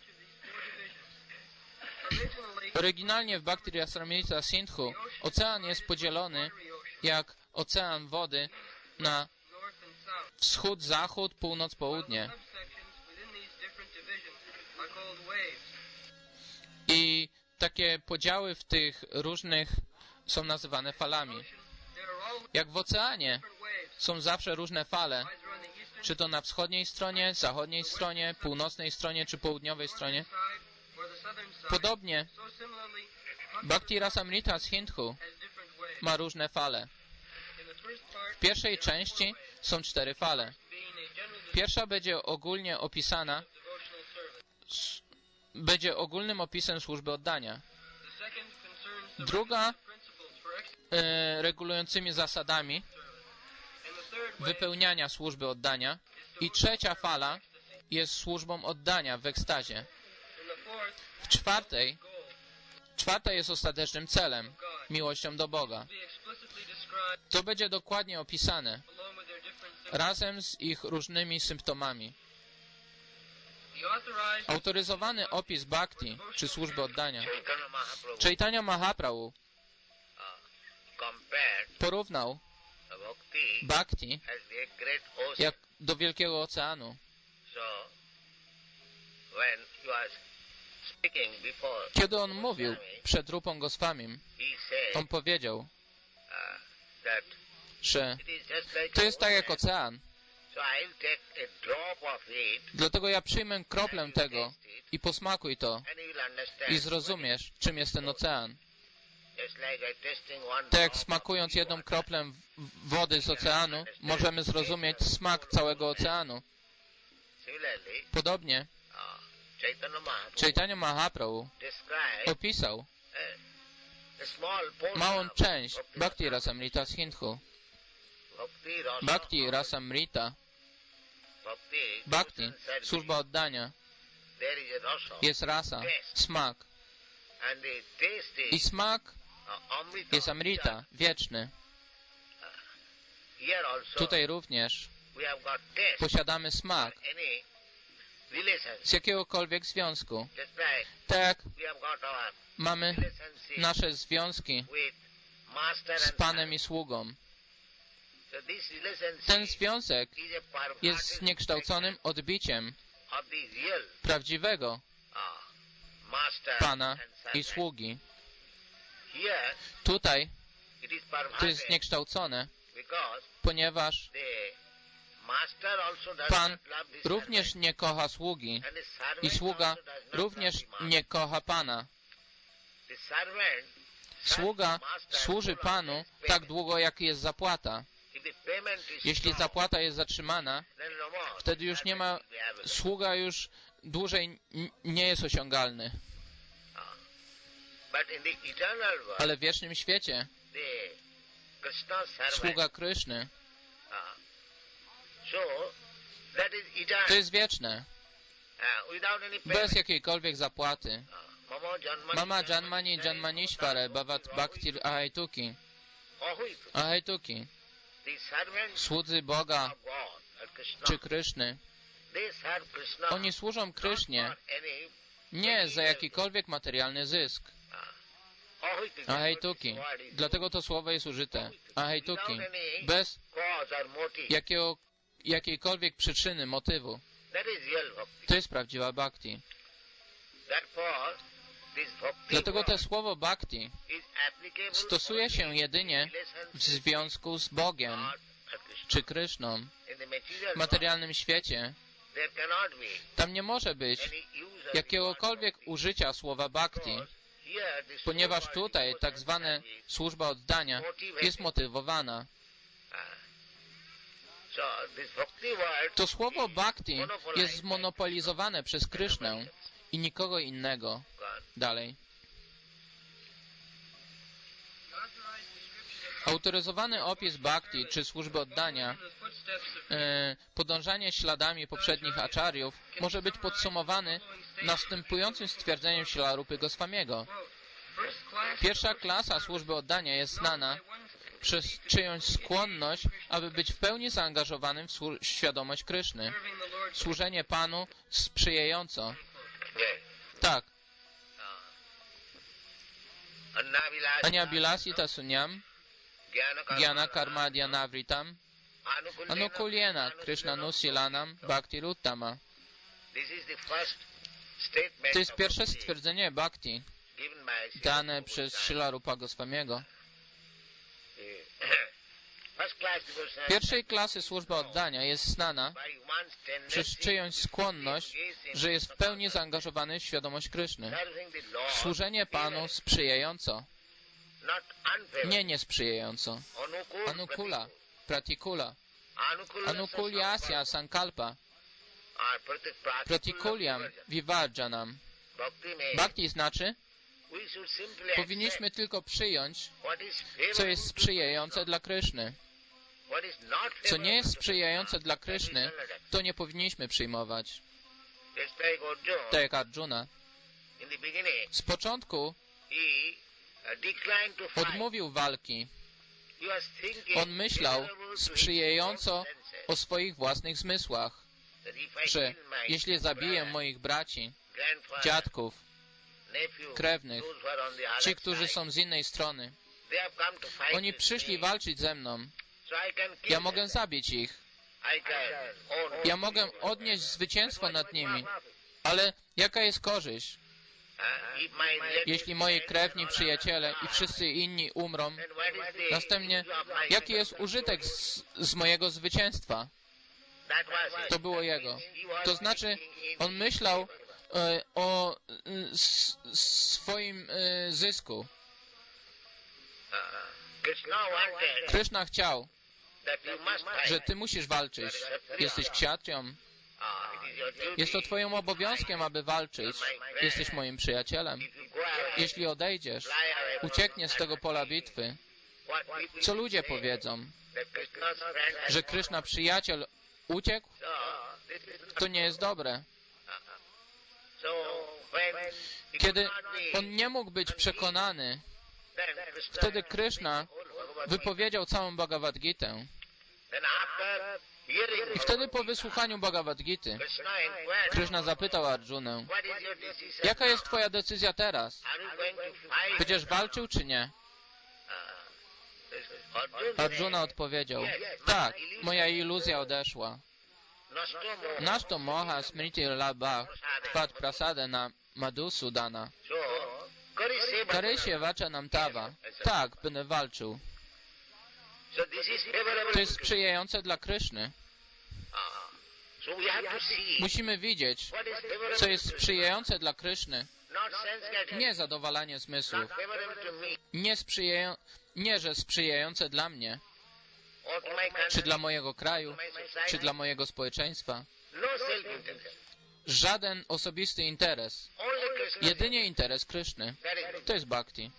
Speaker 1: Oryginalnie w Bhakti Rasamrita Sindhu ocean jest podzielony jak ocean wody na wschód, zachód, północ, południe. I takie podziały w tych różnych są nazywane falami. Jak w oceanie są zawsze różne fale, czy to na wschodniej stronie, zachodniej stronie, północnej stronie, czy południowej stronie. Podobnie Bhakti Rasamrita Sindhu ma różne fale. W pierwszej części są cztery fale. Pierwsza będzie ogólnie opisana, będzie ogólnym opisem służby oddania. Druga e, regulującymi zasadami wypełniania służby oddania. I trzecia fala jest służbą oddania w ekstazie. W czwartej, czwarta jest ostatecznym celem, miłością do Boga. To będzie dokładnie opisane razem z ich różnymi symptomami. Autoryzowany opis bhakti, czy służby oddania,
Speaker 3: Chaitanya Mahaprabhu
Speaker 1: Chaitanya Mahaprabhu
Speaker 3: uh, compared
Speaker 1: porównał
Speaker 3: bhakti
Speaker 1: bhakti
Speaker 3: as the great ocean.
Speaker 1: jak do wielkiego oceanu.
Speaker 3: So when he was speaking before
Speaker 1: Kiedy on mówił przed Rupą Goswamim,
Speaker 3: he said
Speaker 1: on powiedział,
Speaker 3: uh, that
Speaker 1: że
Speaker 3: it is just like
Speaker 1: to jest tak jak
Speaker 3: ocean.
Speaker 1: ocean.
Speaker 3: So I'll take a drop of it
Speaker 1: Dlatego ja przyjmę kroplę tego i posmakuj to
Speaker 3: and you will understand.
Speaker 1: i zrozumiesz, czym jest ten ocean.
Speaker 3: Just like I tasting one
Speaker 1: Tak jak
Speaker 3: drop
Speaker 1: smakując
Speaker 3: of
Speaker 1: jedną
Speaker 3: water.
Speaker 1: kroplę w- wody z oceanu, możemy zrozumieć smak całego oceanu.
Speaker 3: Similarly,
Speaker 1: Podobnie
Speaker 3: uh, Chaitanya Mahaprabhu
Speaker 1: Chaitanya Mahaprabhu
Speaker 3: described
Speaker 1: opisał
Speaker 3: a, a small portion
Speaker 1: małą
Speaker 3: of
Speaker 1: część
Speaker 3: Bhakti
Speaker 1: Bhakti Rasamrita Sindhu.
Speaker 3: Bhakti Rasa,
Speaker 1: Bhakti Rasamrita,
Speaker 3: Bhakti,
Speaker 1: Bhakti,
Speaker 3: devotion service.
Speaker 1: służba oddania,
Speaker 3: There is a rasa,
Speaker 1: jest rasa, smak.
Speaker 3: and the taste
Speaker 1: I
Speaker 3: is
Speaker 1: smak
Speaker 3: uh, amrita.
Speaker 1: jest amrita, wieczny.
Speaker 3: Here also,
Speaker 1: Tutaj również
Speaker 3: we have got taste
Speaker 1: posiadamy smak
Speaker 3: any relationship.
Speaker 1: z jakiegokolwiek związku.
Speaker 3: Just like
Speaker 1: Tak,
Speaker 3: we have got our
Speaker 1: mamy
Speaker 3: relationship
Speaker 1: nasze związki
Speaker 3: with master
Speaker 1: z
Speaker 3: and
Speaker 1: Panem
Speaker 3: servant.
Speaker 1: i sługą.
Speaker 3: So this relationship
Speaker 1: Ten związek
Speaker 3: is a perverted
Speaker 1: jest zniekształconym odbiciem
Speaker 3: of the real
Speaker 1: prawdziwego
Speaker 3: uh, master
Speaker 1: Pana
Speaker 3: and
Speaker 1: i
Speaker 3: servant.
Speaker 1: sługi.
Speaker 3: Here
Speaker 1: Tutaj
Speaker 3: it is
Speaker 1: to jest
Speaker 3: perverted
Speaker 1: zniekształcone,
Speaker 3: because
Speaker 1: ponieważ
Speaker 3: the master also does
Speaker 1: Pan
Speaker 3: not love the
Speaker 1: również
Speaker 3: servant,
Speaker 1: nie kocha sługi
Speaker 3: and the servant
Speaker 1: i sługa
Speaker 3: also does not
Speaker 1: również
Speaker 3: love the master.
Speaker 1: nie kocha Pana.
Speaker 3: The servant
Speaker 1: Sługa
Speaker 3: serves the master
Speaker 1: służy
Speaker 3: as long
Speaker 1: Panu
Speaker 3: as
Speaker 1: tak
Speaker 3: payment.
Speaker 1: długo, jak jest zapłata.
Speaker 3: If the payment is
Speaker 1: Jeśli
Speaker 3: strong,
Speaker 1: zapłata jest zatrzymana,
Speaker 3: then no more.
Speaker 1: wtedy już nie ma,
Speaker 3: Servant will be available.
Speaker 1: sługa już dłużej n- nie jest osiągalny.
Speaker 3: But in the eternal world,
Speaker 1: Ale w wiecznym świecie
Speaker 3: the Krishna servant,
Speaker 1: sługa Kryszny
Speaker 3: uh, so that is eternal,
Speaker 1: to jest wieczne,
Speaker 3: uh, without any
Speaker 1: bez
Speaker 3: payment.
Speaker 1: jakiejkolwiek zapłaty.
Speaker 3: Uh, Mama Janmani,
Speaker 1: Mama Janmani Janmanishvara Bhavat Bhaktir Ahaituki.
Speaker 3: Ahuitu.
Speaker 1: Ahaituki.
Speaker 3: The servants
Speaker 1: Słudzy Boga
Speaker 3: of God, or Krishna,
Speaker 1: czy Kryszny.
Speaker 3: they serve Krishna
Speaker 1: Oni służą
Speaker 3: not
Speaker 1: Krysznie
Speaker 3: for any,
Speaker 1: nie za jakikolwiek materialny zysk.
Speaker 3: uh, Ahuitu.
Speaker 1: Ahaituki.
Speaker 3: Word is
Speaker 1: Dlatego to słowo jest użyte. Ahaituki.
Speaker 3: without any
Speaker 1: Bez
Speaker 3: cause or motive.
Speaker 1: jakiego, jakiejkolwiek przyczyny, motywu.
Speaker 3: That is real bhakti.
Speaker 1: To jest prawdziwa bhakti.
Speaker 3: Therefore, this bhakti
Speaker 1: Dlatego to
Speaker 3: word
Speaker 1: słowo bhakti
Speaker 3: is applicable
Speaker 1: stosuje się
Speaker 3: only
Speaker 1: jedynie
Speaker 3: in relationship
Speaker 1: w związku z Bogiem
Speaker 3: God or Krishna.
Speaker 1: czy Kryszną.
Speaker 3: In the material
Speaker 1: W
Speaker 3: world,
Speaker 1: materialnym świecie
Speaker 3: there cannot be
Speaker 1: tam nie może być
Speaker 3: any use of
Speaker 1: jakiegokolwiek
Speaker 3: the word
Speaker 1: użycia słowa bhakti,
Speaker 3: because here this
Speaker 1: ponieważ
Speaker 3: word
Speaker 1: tutaj
Speaker 3: devotion
Speaker 1: tak zwana
Speaker 3: service,
Speaker 1: służba oddania jest motywowana.
Speaker 3: uh, so this bhakti word
Speaker 1: To słowo
Speaker 3: is
Speaker 1: bhakti
Speaker 3: monopolized
Speaker 1: jest zmonopolizowane przez Krysznę i nikogo innego.
Speaker 3: by God.
Speaker 1: Dalej. Autoryzowany opis bhakti czy służby oddania, e, podążanie śladami poprzednich aczariów może być podsumowany następującym stwierdzeniem Śrila Rupy Goswamiego. Pierwsza klasa służby oddania jest znana przez czyjąś skłonność, aby być w pełni zaangażowanym w słu- świadomość Kryszny. Służenie Panu sprzyjająco.
Speaker 3: Yes.
Speaker 1: Tak.
Speaker 3: Annavilasa,
Speaker 1: Anyabilasita sunyam, Gyana Karmadya Navritam, Anukulyena Krishnanusilanam Bhaktiruttama.
Speaker 3: This is the first statement
Speaker 1: To jest
Speaker 3: of
Speaker 1: pierwsze
Speaker 3: bhakti
Speaker 1: stwierdzenie bhakti
Speaker 3: given by Srila
Speaker 1: dane
Speaker 3: Prabhupada.
Speaker 1: przez Śrila Rupa Goswamiego.
Speaker 3: First class devotion
Speaker 1: Pierwszej klasy służba oddania jest znana
Speaker 3: by one's tendency
Speaker 1: przez czyjąś skłonność, że jest w pełni zaangażowany w świadomość Kryszny.
Speaker 3: serving the Lord,
Speaker 1: Służenie Panu sprzyjająco,
Speaker 3: not unfavorable.
Speaker 1: nie niesprzyjająco.
Speaker 3: Anukul,
Speaker 1: Anukula, pratikula,
Speaker 3: Anukula,
Speaker 1: anukulyasya sankalpa,
Speaker 3: or prati- pratikula
Speaker 1: pratikulyam vivarjanam.
Speaker 3: Bhakti means
Speaker 1: Bhakti znaczy,
Speaker 3: we should simply
Speaker 1: powinniśmy
Speaker 3: accept
Speaker 1: tylko przyjąć,
Speaker 3: what is
Speaker 1: co
Speaker 3: favorable
Speaker 1: jest
Speaker 3: to
Speaker 1: sprzyjające dla Kryszny.
Speaker 3: what is not
Speaker 1: Co nie jest
Speaker 3: favorable to
Speaker 1: sprzyjające dla
Speaker 3: Krishna, that is
Speaker 1: Kryszny,
Speaker 3: unacceptable.
Speaker 1: to nie powinniśmy przyjmować.
Speaker 3: Just like Arjuna,
Speaker 1: Tak jak Arjuna.
Speaker 3: in the beginning,
Speaker 1: Z początku
Speaker 3: he uh, declined to fight.
Speaker 1: odmówił walki.
Speaker 3: He was thinking
Speaker 1: On myślał
Speaker 3: favorable to his
Speaker 1: sprzyjająco
Speaker 3: own senses,
Speaker 1: o swoich własnych zmysłach,
Speaker 3: that if I
Speaker 1: że
Speaker 3: kill my
Speaker 1: jeśli zabiję
Speaker 3: brother,
Speaker 1: moich braci,
Speaker 3: grandfather,
Speaker 1: dziadków,
Speaker 3: nephew,
Speaker 1: krewnych,
Speaker 3: those who are on the other
Speaker 1: ci, którzy
Speaker 3: side,
Speaker 1: są z innej strony,
Speaker 3: they have come to fight
Speaker 1: oni
Speaker 3: with
Speaker 1: przyszli
Speaker 3: me,
Speaker 1: walczyć ze mną,
Speaker 3: so I can kill
Speaker 1: ja
Speaker 3: them.
Speaker 1: mogę zabić ich,
Speaker 3: I can own
Speaker 1: ja mogę odnieść zwycięstwo nad nimi, ale jaka jest korzyść,
Speaker 3: Uh, if my relatives
Speaker 1: jeśli moi
Speaker 3: die,
Speaker 1: krewni przyjaciele i wszyscy inni umrą?
Speaker 3: then what is the
Speaker 1: Następnie,
Speaker 3: use of my
Speaker 1: jaki jest użytek z, z mojego zwycięstwa?
Speaker 3: That was it.
Speaker 1: To było jego.
Speaker 3: He was
Speaker 1: To znaczy,
Speaker 3: thinking in
Speaker 1: on myślał e, o e, s, swoim e, zysku.
Speaker 3: uh, Krishna wanted
Speaker 1: Kryszna chciał,
Speaker 3: that you must fight.
Speaker 1: że ty musisz walczyć. Jesteś ksiatrią,
Speaker 3: Uh, It is your duty.
Speaker 1: Jest to twoim obowiązkiem, aby walczyć. Jesteś moim przyjacielem.
Speaker 3: If you go away,
Speaker 1: Jeśli odejdziesz,
Speaker 3: fly away from
Speaker 1: uciekniesz z tego pola bitwy,
Speaker 3: what people
Speaker 1: co ludzie
Speaker 3: say,
Speaker 1: powiedzą?
Speaker 3: that Krishna's friend has
Speaker 1: Że Kryszna przyjaciel uciekł?
Speaker 3: So, this is not
Speaker 1: To nie jest dobre.
Speaker 3: so when he
Speaker 1: Kiedy
Speaker 3: could not be,
Speaker 1: on nie mógł być przekonany,
Speaker 3: then Krishna
Speaker 1: wtedy Kryszna wypowiedział całą Bhagavad Gitę.
Speaker 3: Then after hearing
Speaker 1: I wtedy po wysłuchaniu Bhagavad Gity,
Speaker 3: Krishna inquired,
Speaker 1: Kryszna zapytał Arjunę,
Speaker 3: what is your decision?
Speaker 1: jaka jest twoja decyzja teraz?
Speaker 3: Are you going to fight?
Speaker 1: Będziesz walczył czy nie?
Speaker 3: Arjuna
Speaker 1: Arjuna odpowiedział, tak, moja iluzja odeszła.
Speaker 3: Nastomo.
Speaker 1: Nashto moha smriti labha tvat prasada madhusudana.
Speaker 3: So, Karishe
Speaker 1: Karysie vacza nam tawa. Tak, będę walczył.
Speaker 3: So this is favorable
Speaker 1: To jest
Speaker 3: to Krishna.
Speaker 1: sprzyjające dla Kryszny.
Speaker 3: Ah. So we have to see
Speaker 1: Musimy widzieć,
Speaker 3: what is favorable
Speaker 1: co jest
Speaker 3: to Krishna.
Speaker 1: sprzyjające dla Kryszny.
Speaker 3: Not sense
Speaker 1: Nie zadowalanie zmysłów.
Speaker 3: not favorable to me
Speaker 1: Nie, sprzyjają, nie, że sprzyjające dla mnie,
Speaker 3: or to my country,
Speaker 1: czy dla mojego kraju,
Speaker 3: to my society.
Speaker 1: czy dla mojego społeczeństwa.
Speaker 3: No self-interest.
Speaker 1: Żaden osobisty interes.
Speaker 3: Only Krishna.
Speaker 1: Jedynie interes Kryszny.
Speaker 3: That is
Speaker 1: To jest bhakti.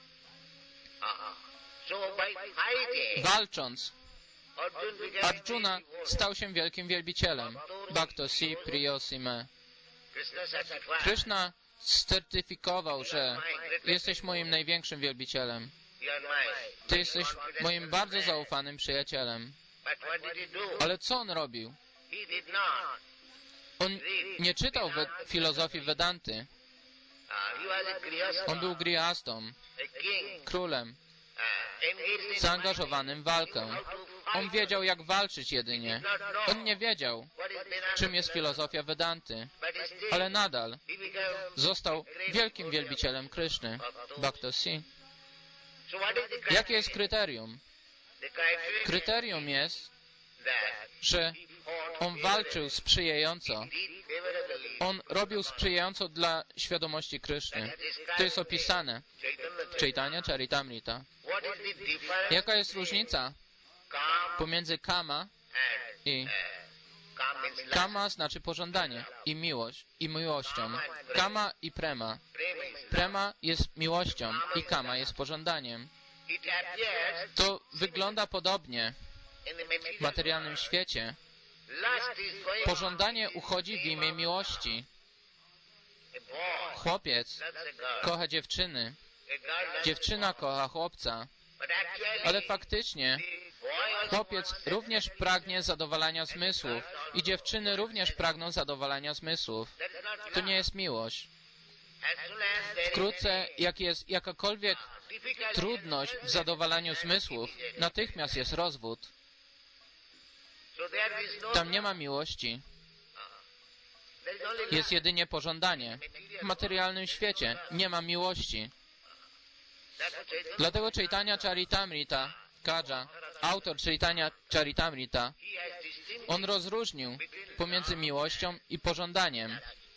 Speaker 3: Ah. So by fighting,
Speaker 1: Walcząc,
Speaker 3: Arjuna became
Speaker 1: Arjuna stał się wielkim wielbicielem. Bhakto si priyo si me.
Speaker 3: Krishna certified.
Speaker 1: Kryszna certyfikował, że jesteś moim największym wielbicielem.
Speaker 3: You are mine.
Speaker 1: Ty jesteś moim bardzo zaufanym przyjacielem.
Speaker 3: But what did he do?
Speaker 1: Ale co on robił?
Speaker 3: He did not.
Speaker 1: On nie czytał we filozofii Vedanty.
Speaker 3: Ah, he was a grihastha,
Speaker 1: On był grihastą,
Speaker 3: a king,
Speaker 1: królem,
Speaker 3: ah, engaged in
Speaker 1: zaangażowanym w walkę.
Speaker 3: how to
Speaker 1: On
Speaker 3: fight.
Speaker 1: wiedział, jak walczyć jedynie. On nie wiedział,
Speaker 3: What is Vedanta?
Speaker 1: czym jest filozofia Vedanty.
Speaker 3: But still,
Speaker 1: Ale nadal
Speaker 3: he became
Speaker 1: został wielkim wielbicielem Kryszny. Bhakto si.
Speaker 3: So what is the criteria?
Speaker 1: Jakie jest kryterium?
Speaker 3: The criteria
Speaker 1: Kryterium jest,
Speaker 3: that
Speaker 1: że
Speaker 3: he fought
Speaker 1: on walczył sprzyjająco.
Speaker 3: did favorably.
Speaker 1: On robił sprzyjająco dla świadomości Kryszny. To jest opisane w Chaitanya Charitamrita.
Speaker 3: What is the difference
Speaker 1: Jaka jest różnica
Speaker 3: calm
Speaker 1: pomiędzy kama
Speaker 3: and
Speaker 1: i
Speaker 3: uh, calm means love.
Speaker 1: kama znaczy pożądanie i miłość i miłością. Kama i prema.
Speaker 3: Prema is love.
Speaker 1: Prema jest miłością i kama jest pożądaniem.
Speaker 3: It appears
Speaker 1: To wygląda podobnie
Speaker 3: in the material
Speaker 1: w materialnym świecie.
Speaker 3: lust is going
Speaker 1: Pożądanie uchodzi w imię miłości.
Speaker 3: a boy
Speaker 1: Chłopiec
Speaker 3: loves a girl.
Speaker 1: kocha dziewczyny,
Speaker 3: A girl loves
Speaker 1: dziewczyna kocha chłopca,
Speaker 3: but actually
Speaker 1: ale faktycznie
Speaker 3: the boy also
Speaker 1: chłopiec
Speaker 3: wants
Speaker 1: również pragnie zadowalania zmysłów i dziewczyny również pragną zadowalania zmysłów.
Speaker 3: that is not
Speaker 1: To
Speaker 3: love.
Speaker 1: nie jest miłość.
Speaker 3: As soon as there is
Speaker 1: Wkrótce,
Speaker 3: any
Speaker 1: jak jest jakakolwiek
Speaker 3: difficulty,
Speaker 1: trudność w zadowalaniu zmysłów, natychmiast jest rozwód.
Speaker 3: so there is no
Speaker 1: Tam nie ma miłości,
Speaker 3: there is only
Speaker 1: jest
Speaker 3: love.
Speaker 1: jedynie pożądanie. W materialnym świecie nie ma miłości.
Speaker 3: That's what Chaitanya-
Speaker 1: Dlatego Chaitanya Charitamrita, Kaja, autor Chaitanya Charitamrita,
Speaker 3: he has distinguished
Speaker 1: on rozróżnił pomiędzy miłością i pożądaniem.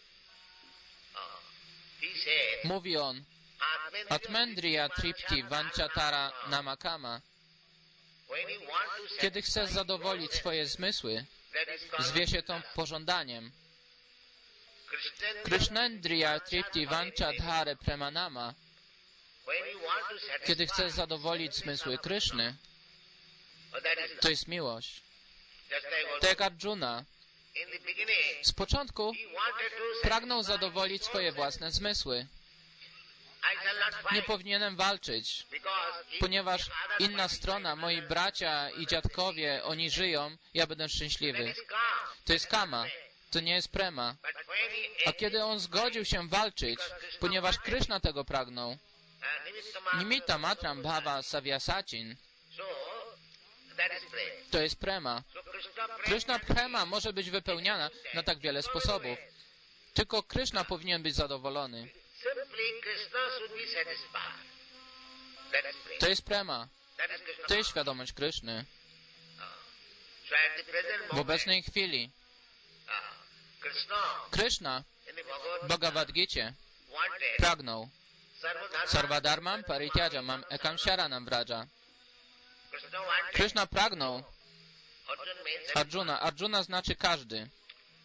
Speaker 3: he said
Speaker 1: Mówi on, Atmendriya Tripti Vanchatara Namakama.
Speaker 3: when he wants to
Speaker 1: Kiedy chcesz zadowolić swoje zmysły,
Speaker 3: that is called
Speaker 1: zwie się to pożądaniem.
Speaker 3: Krishna-
Speaker 1: Krishnendriya Tripti Vanchadhare Premanama.
Speaker 3: when he wants to satisfy
Speaker 1: Kiedy chcesz zadowolić zmysły Kryszny,
Speaker 3: oh, that is
Speaker 1: to jest miłość.
Speaker 3: just like what
Speaker 1: Tak jak Arjuna,
Speaker 3: in the beginning
Speaker 1: z początku
Speaker 3: he wanted to
Speaker 1: pragnął zadowolić swoje własne zmysły.
Speaker 3: I shall not
Speaker 1: Nie
Speaker 3: fight
Speaker 1: powinienem walczyć,
Speaker 3: because if
Speaker 1: ponieważ
Speaker 3: other
Speaker 1: inna
Speaker 3: parties
Speaker 1: strona,
Speaker 3: fight,
Speaker 1: moi bracia i dziadkowie, oni żyją, ja będę szczęśliwy.
Speaker 3: that is calm.
Speaker 1: To jest kama, to nie jest prema.
Speaker 3: But when he
Speaker 1: A kiedy on zgodził się walczyć, ponieważ Kryszna tego pragnął,
Speaker 3: uh, nimitta matra-
Speaker 1: nimitta matram bhava savyasachin,
Speaker 3: so that is prayer.
Speaker 1: to jest prema.
Speaker 3: So Krishna prayer
Speaker 1: Kryszna prema może być wypełniana na tak wiele sposobów. Tylko Kryszna powinien być zadowolony.
Speaker 3: simply Krishna should be satisfied. That is prayer.
Speaker 1: To jest prema.
Speaker 3: That is Krishna.
Speaker 1: To jest świadomość Kryszny.
Speaker 3: So at the present
Speaker 1: W
Speaker 3: moment,
Speaker 1: obecnej chwili
Speaker 3: uh, Krishna
Speaker 1: Kryszna
Speaker 3: in the Bhagavad
Speaker 1: w Bhagavad Gicie
Speaker 3: wanted
Speaker 1: pragnął
Speaker 3: Sarvadharma.
Speaker 1: Sarvadharmam Parityaja Ekam Sharanam Vraja.
Speaker 3: Krishna wanted
Speaker 1: Kryszna pragnął
Speaker 3: Arjuna means
Speaker 1: Arjuna. Arjuna znaczy każdy.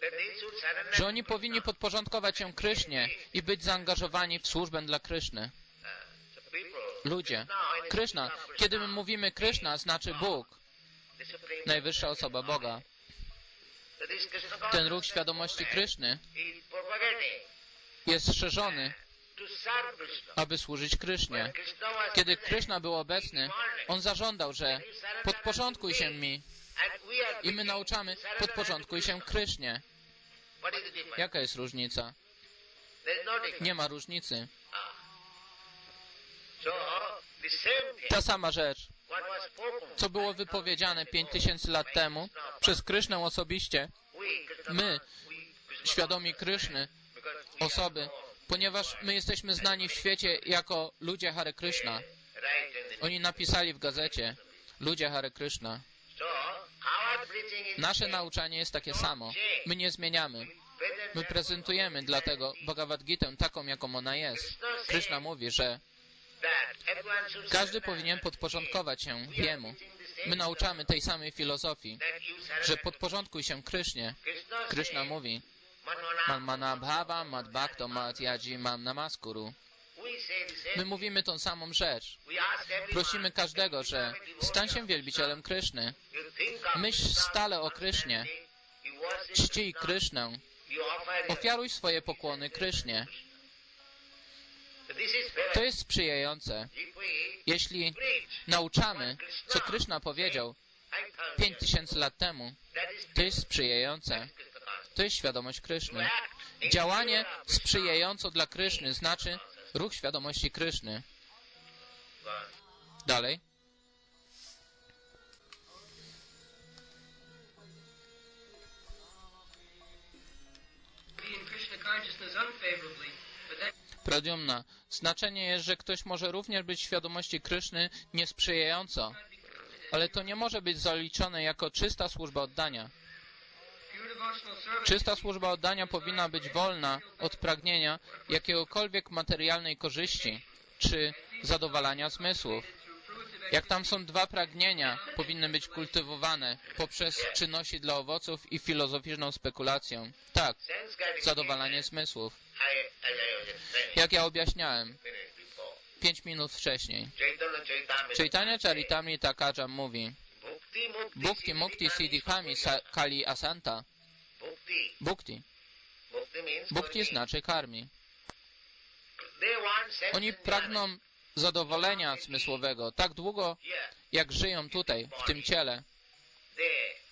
Speaker 3: that they should surrender
Speaker 1: że oni powinni podporządkować się Krysznie i być zaangażowani w służbę dla Kryszny.
Speaker 3: the people.
Speaker 1: Ludzie, Kryszna, kiedy my mówimy Kryszna, znaczy Bóg,
Speaker 3: The Supreme
Speaker 1: najwyższa osoba Boga.
Speaker 3: So this Krishna
Speaker 1: Ten
Speaker 3: consciousness
Speaker 1: ruch świadomości Kryszny
Speaker 3: is propagating
Speaker 1: jest szerzony,
Speaker 3: to serve Krishna.
Speaker 1: aby służyć Krysznie.
Speaker 3: Krishna was
Speaker 1: Kiedy
Speaker 3: present,
Speaker 1: Kryszna był obecny, on zażądał, że podporządkuj się mi
Speaker 3: and we are
Speaker 1: i my nauczamy, podporządkuj się Krysznie.
Speaker 3: What is the difference?
Speaker 1: Jaka jest różnica?
Speaker 3: There is no difference.
Speaker 1: Nie ma różnicy.
Speaker 3: So the same thing
Speaker 1: Ta sama rzecz,
Speaker 3: what was spoken
Speaker 1: co było wypowiedziane pięć tysięcy lat temu przez Krysznę osobiście,
Speaker 3: we Krishna
Speaker 1: my,
Speaker 3: we Krishna
Speaker 1: świadomi Kryszny,
Speaker 3: because we
Speaker 1: osoby, ponieważ my jesteśmy znani w świecie jako ludzie Hare Krishna.
Speaker 3: right in the
Speaker 1: Oni napisali w gazecie, ludzie Hare Krishna.
Speaker 3: so our preaching is
Speaker 1: Nasze nauczanie jest takie samo. My nie zmieniamy.
Speaker 3: present
Speaker 1: My prezentujemy dlatego Bhagavad Gitę taką, jaką ona jest. Krishna mówi, że
Speaker 3: that everyone should
Speaker 1: każdy powinien podporządkować się Jemu. My nauczamy tej samej filozofii,
Speaker 3: that you surrender
Speaker 1: że podporządkuj się Krysznie.
Speaker 3: Krishna
Speaker 1: Krishna
Speaker 3: says,
Speaker 1: mówi,
Speaker 3: Manmana,
Speaker 1: Manmana bhava mad bhakto mad yaji mam namaskuru.
Speaker 3: we say the same.
Speaker 1: My mówimy tą samą rzecz.
Speaker 3: We ask everyone,
Speaker 1: Prosimy każdego, że stań się wielbicielem Kryszny.
Speaker 3: you think of
Speaker 1: Myśl stale o Krysznie.
Speaker 3: you worship
Speaker 1: Czcij Kryszynę.
Speaker 3: you offer your-
Speaker 1: Ofiaruj swoje pokłony Krysznie.
Speaker 3: So this is fair.
Speaker 1: To jest sprzyjające.
Speaker 3: If we
Speaker 1: Jeśli
Speaker 3: preach
Speaker 1: nauczamy, co Kryszna powiedział
Speaker 3: I tell
Speaker 1: pięć tysięcy lat temu,
Speaker 3: that is
Speaker 1: to jest sprzyjające.
Speaker 3: Krishna consciousness.
Speaker 1: To jest świadomość Kryszny. Działanie sprzyjająco dla Kryszny znaczy ruch świadomości Kryszny. Dalej.
Speaker 4: be in Krishna consciousness unfavorably, but that
Speaker 1: Pradyumna. Znaczenie jest, że ktoś może również być w świadomości Kryszny niesprzyjająco, ale to nie może być zaliczone jako czysta służba oddania.
Speaker 4: pure devotional service
Speaker 1: Czysta służba oddania powinna być wolna od pragnienia jakiegokolwiek materialnej korzyści czy zadowalania zmysłów.
Speaker 4: through fruitive
Speaker 1: Jak tam są dwa pragnienia, powinny być kultywowane poprzez czynności dla owoców i filozoficzną spekulację. Tak,
Speaker 3: Sense gratification,
Speaker 1: zadowalanie zmysłów.
Speaker 3: I, as I was explaining
Speaker 1: Jak ja objaśniałem
Speaker 3: finished before.
Speaker 1: pięć minut wcześniej.
Speaker 3: Chaitanya Charitamrita
Speaker 1: Chaitanya Charitamrita Kaja mówi,
Speaker 3: Bhukti Mukti
Speaker 1: Bhukti Mukti Siddhikami sa- Kali Asanta.
Speaker 3: Bhukti.
Speaker 1: Bhukti.
Speaker 3: Bhukti means
Speaker 1: Bhukti
Speaker 3: forgiving.
Speaker 1: znaczy karmi.
Speaker 3: They want sense
Speaker 1: Oni
Speaker 3: enjoyment.
Speaker 1: pragną zadowolenia zmysłowego tak długo,
Speaker 3: Here,
Speaker 1: jak żyją tutaj, w tym ciele.
Speaker 3: they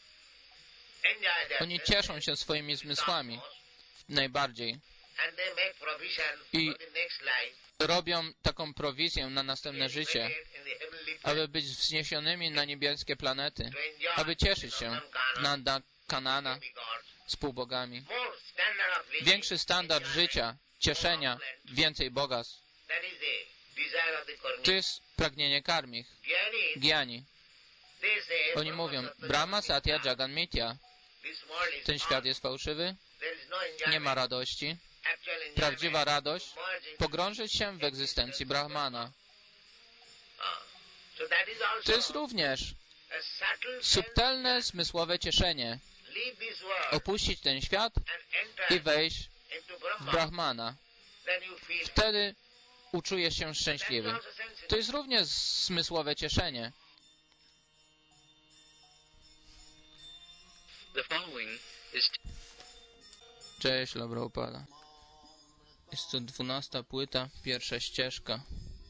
Speaker 3: enjoy their
Speaker 1: Oni
Speaker 3: sense
Speaker 1: cieszą się swoimi zmysłami najbardziej
Speaker 3: and they make provision
Speaker 1: I
Speaker 3: for the next life.
Speaker 1: robią taką prowizję na następne życie,
Speaker 3: In the heavenly
Speaker 1: aby być wzniesionymi na niebieskie planety,
Speaker 3: to enjoy
Speaker 1: aby cieszyć się
Speaker 3: Nandana,
Speaker 1: Nanda Kanana
Speaker 3: demigods.
Speaker 1: z półbogami.
Speaker 3: More standard of living,
Speaker 1: Większy standard
Speaker 3: enjoyment,
Speaker 1: życia, cieszenia, więcej bogactw.
Speaker 3: that is the desire of the karmi.
Speaker 1: To jest pragnienie karmich,
Speaker 3: Gyani,
Speaker 1: Giani.
Speaker 3: they say,
Speaker 1: Oni mówią, Brahma, Satya, Jagan, Mitya.
Speaker 3: this world is
Speaker 1: Ten świat jest fałszywy,
Speaker 3: there is no enjoyment.
Speaker 1: nie ma radości.
Speaker 3: Actual enjoyment.
Speaker 1: Prawdziwa radość
Speaker 3: Merge into-
Speaker 1: pogrążyć się w egzystencji Brahmana.
Speaker 3: Ah. So that is also
Speaker 1: To jest również
Speaker 3: a subtle
Speaker 1: subtelne, zmysłowe cieszenie.
Speaker 3: leave this world
Speaker 1: Opuścić ten świat
Speaker 3: and enter
Speaker 1: i wejść
Speaker 3: into
Speaker 1: w
Speaker 3: Brahma.
Speaker 1: Brahmana.
Speaker 3: Then you feel
Speaker 1: Wtedy uczujesz się
Speaker 3: that is
Speaker 1: szczęśliwy.
Speaker 3: also sensitive.
Speaker 1: To jest również zmysłowe cieszenie.
Speaker 2: The following is
Speaker 1: Cześć, Prabhupada. Jest to dwunasta płyta, pierwsza ścieżka.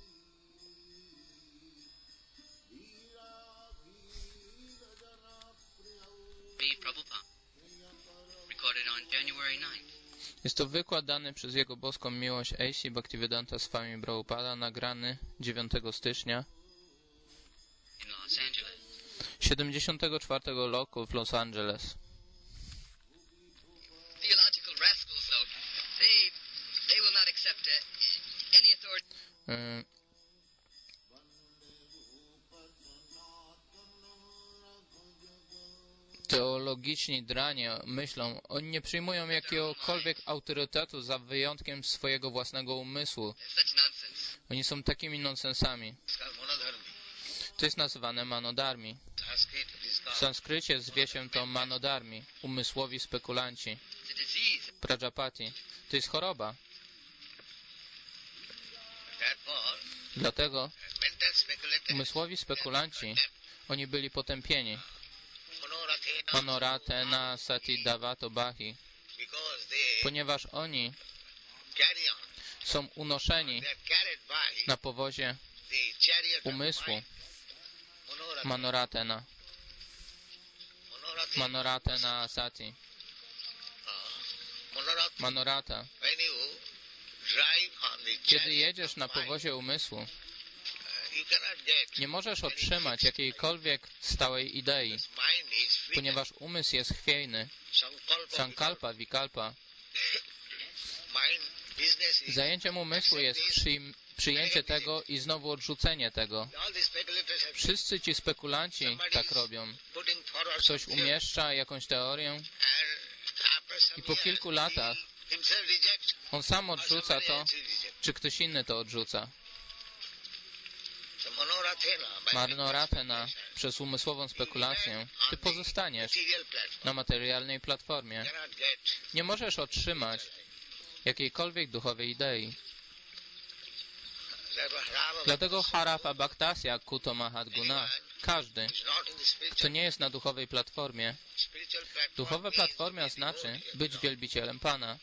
Speaker 2: B. Prabhupada, recorded on January ninth,
Speaker 1: Jest to wykład dany przez Jego boską miłość A C Bhaktivedanta Swami Prabhupada, nagrany dziewiątego stycznia
Speaker 2: in Los Angeles.
Speaker 1: siedemdziesiątego czwartego roku w Los Angeles.
Speaker 2: Theological rascals, though, they they will not accept uh, any authority.
Speaker 1: Y, Teologiczni dranie myślą, oni nie przyjmują jakiegokolwiek autorytetu za wyjątkiem swojego własnego umysłu.
Speaker 2: Such nonsense.
Speaker 1: Oni są takimi nonsensami. To jest nazywane manodarmi. W sanskrycie zwie się to manodarmi, umysłowi spekulanci. Prajapati. To jest choroba.
Speaker 3: Therefore,
Speaker 1: Dlatego
Speaker 3: mental speculators,
Speaker 1: umysłowi spekulanci, oni byli potępieni.
Speaker 3: Manorathena,
Speaker 1: Manoratena Sati Davato Bahi.
Speaker 3: because they
Speaker 1: Ponieważ oni
Speaker 3: carry on.
Speaker 1: są unoszeni
Speaker 3: They are carried by
Speaker 1: na powozie
Speaker 3: the chariot of
Speaker 1: umysłu.
Speaker 3: mind. Manorathena.
Speaker 1: Manoratena.
Speaker 3: Manorathena.
Speaker 1: Manoratena Sati.
Speaker 3: Uh, Manorath-
Speaker 1: Manorata.
Speaker 3: When you drive on the
Speaker 1: Kiedy
Speaker 3: chariot
Speaker 1: jedziesz
Speaker 3: of
Speaker 1: na
Speaker 3: mind,
Speaker 1: powozie umysłu,
Speaker 3: uh, you cannot get
Speaker 1: nie możesz otrzymać jakiejkolwiek stałej idei,
Speaker 3: this mind is free.
Speaker 1: ponieważ umysł jest chwiejny.
Speaker 3: Sankalpa,
Speaker 1: Sankalpa, vikalpa.
Speaker 3: mind business is
Speaker 1: Zajem umysłu jest przyjm- przyjęcie tego i znowu odrzucenie tego.
Speaker 3: all the speculators have
Speaker 1: Wszyscy ci spekulanci tak robią.
Speaker 3: putting forward
Speaker 1: Ktoś
Speaker 3: some theory,
Speaker 1: umieszcza jakąś teorię
Speaker 3: and after some
Speaker 1: i po
Speaker 3: years,
Speaker 1: kilku latach
Speaker 3: he himself rejects,
Speaker 1: on sam
Speaker 3: or
Speaker 1: odrzuca
Speaker 3: somebody
Speaker 1: to,
Speaker 3: else rejects.
Speaker 1: czy ktoś inny to odrzuca.
Speaker 3: So Manorathena, by
Speaker 1: Manoratena
Speaker 3: speculation,
Speaker 1: przez umysłową spekulację, ty pozostaniesz
Speaker 3: material platform,
Speaker 1: na materialnej platformie.
Speaker 3: cannot get
Speaker 1: Nie możesz otrzymać jakiejkolwiek duchowej idei.
Speaker 3: therefore Rama
Speaker 1: Dlatego Harafa Bhaktasya Kuto Mahatguna, każdy,
Speaker 3: is not in the
Speaker 1: kto
Speaker 3: spiritual,
Speaker 1: nie jest na duchowej platformie,
Speaker 3: spiritual platform.
Speaker 1: duchowa
Speaker 3: is
Speaker 1: platforma
Speaker 3: the
Speaker 1: znaczy
Speaker 3: devotee of
Speaker 1: być
Speaker 3: God.
Speaker 1: wielbicielem Pana.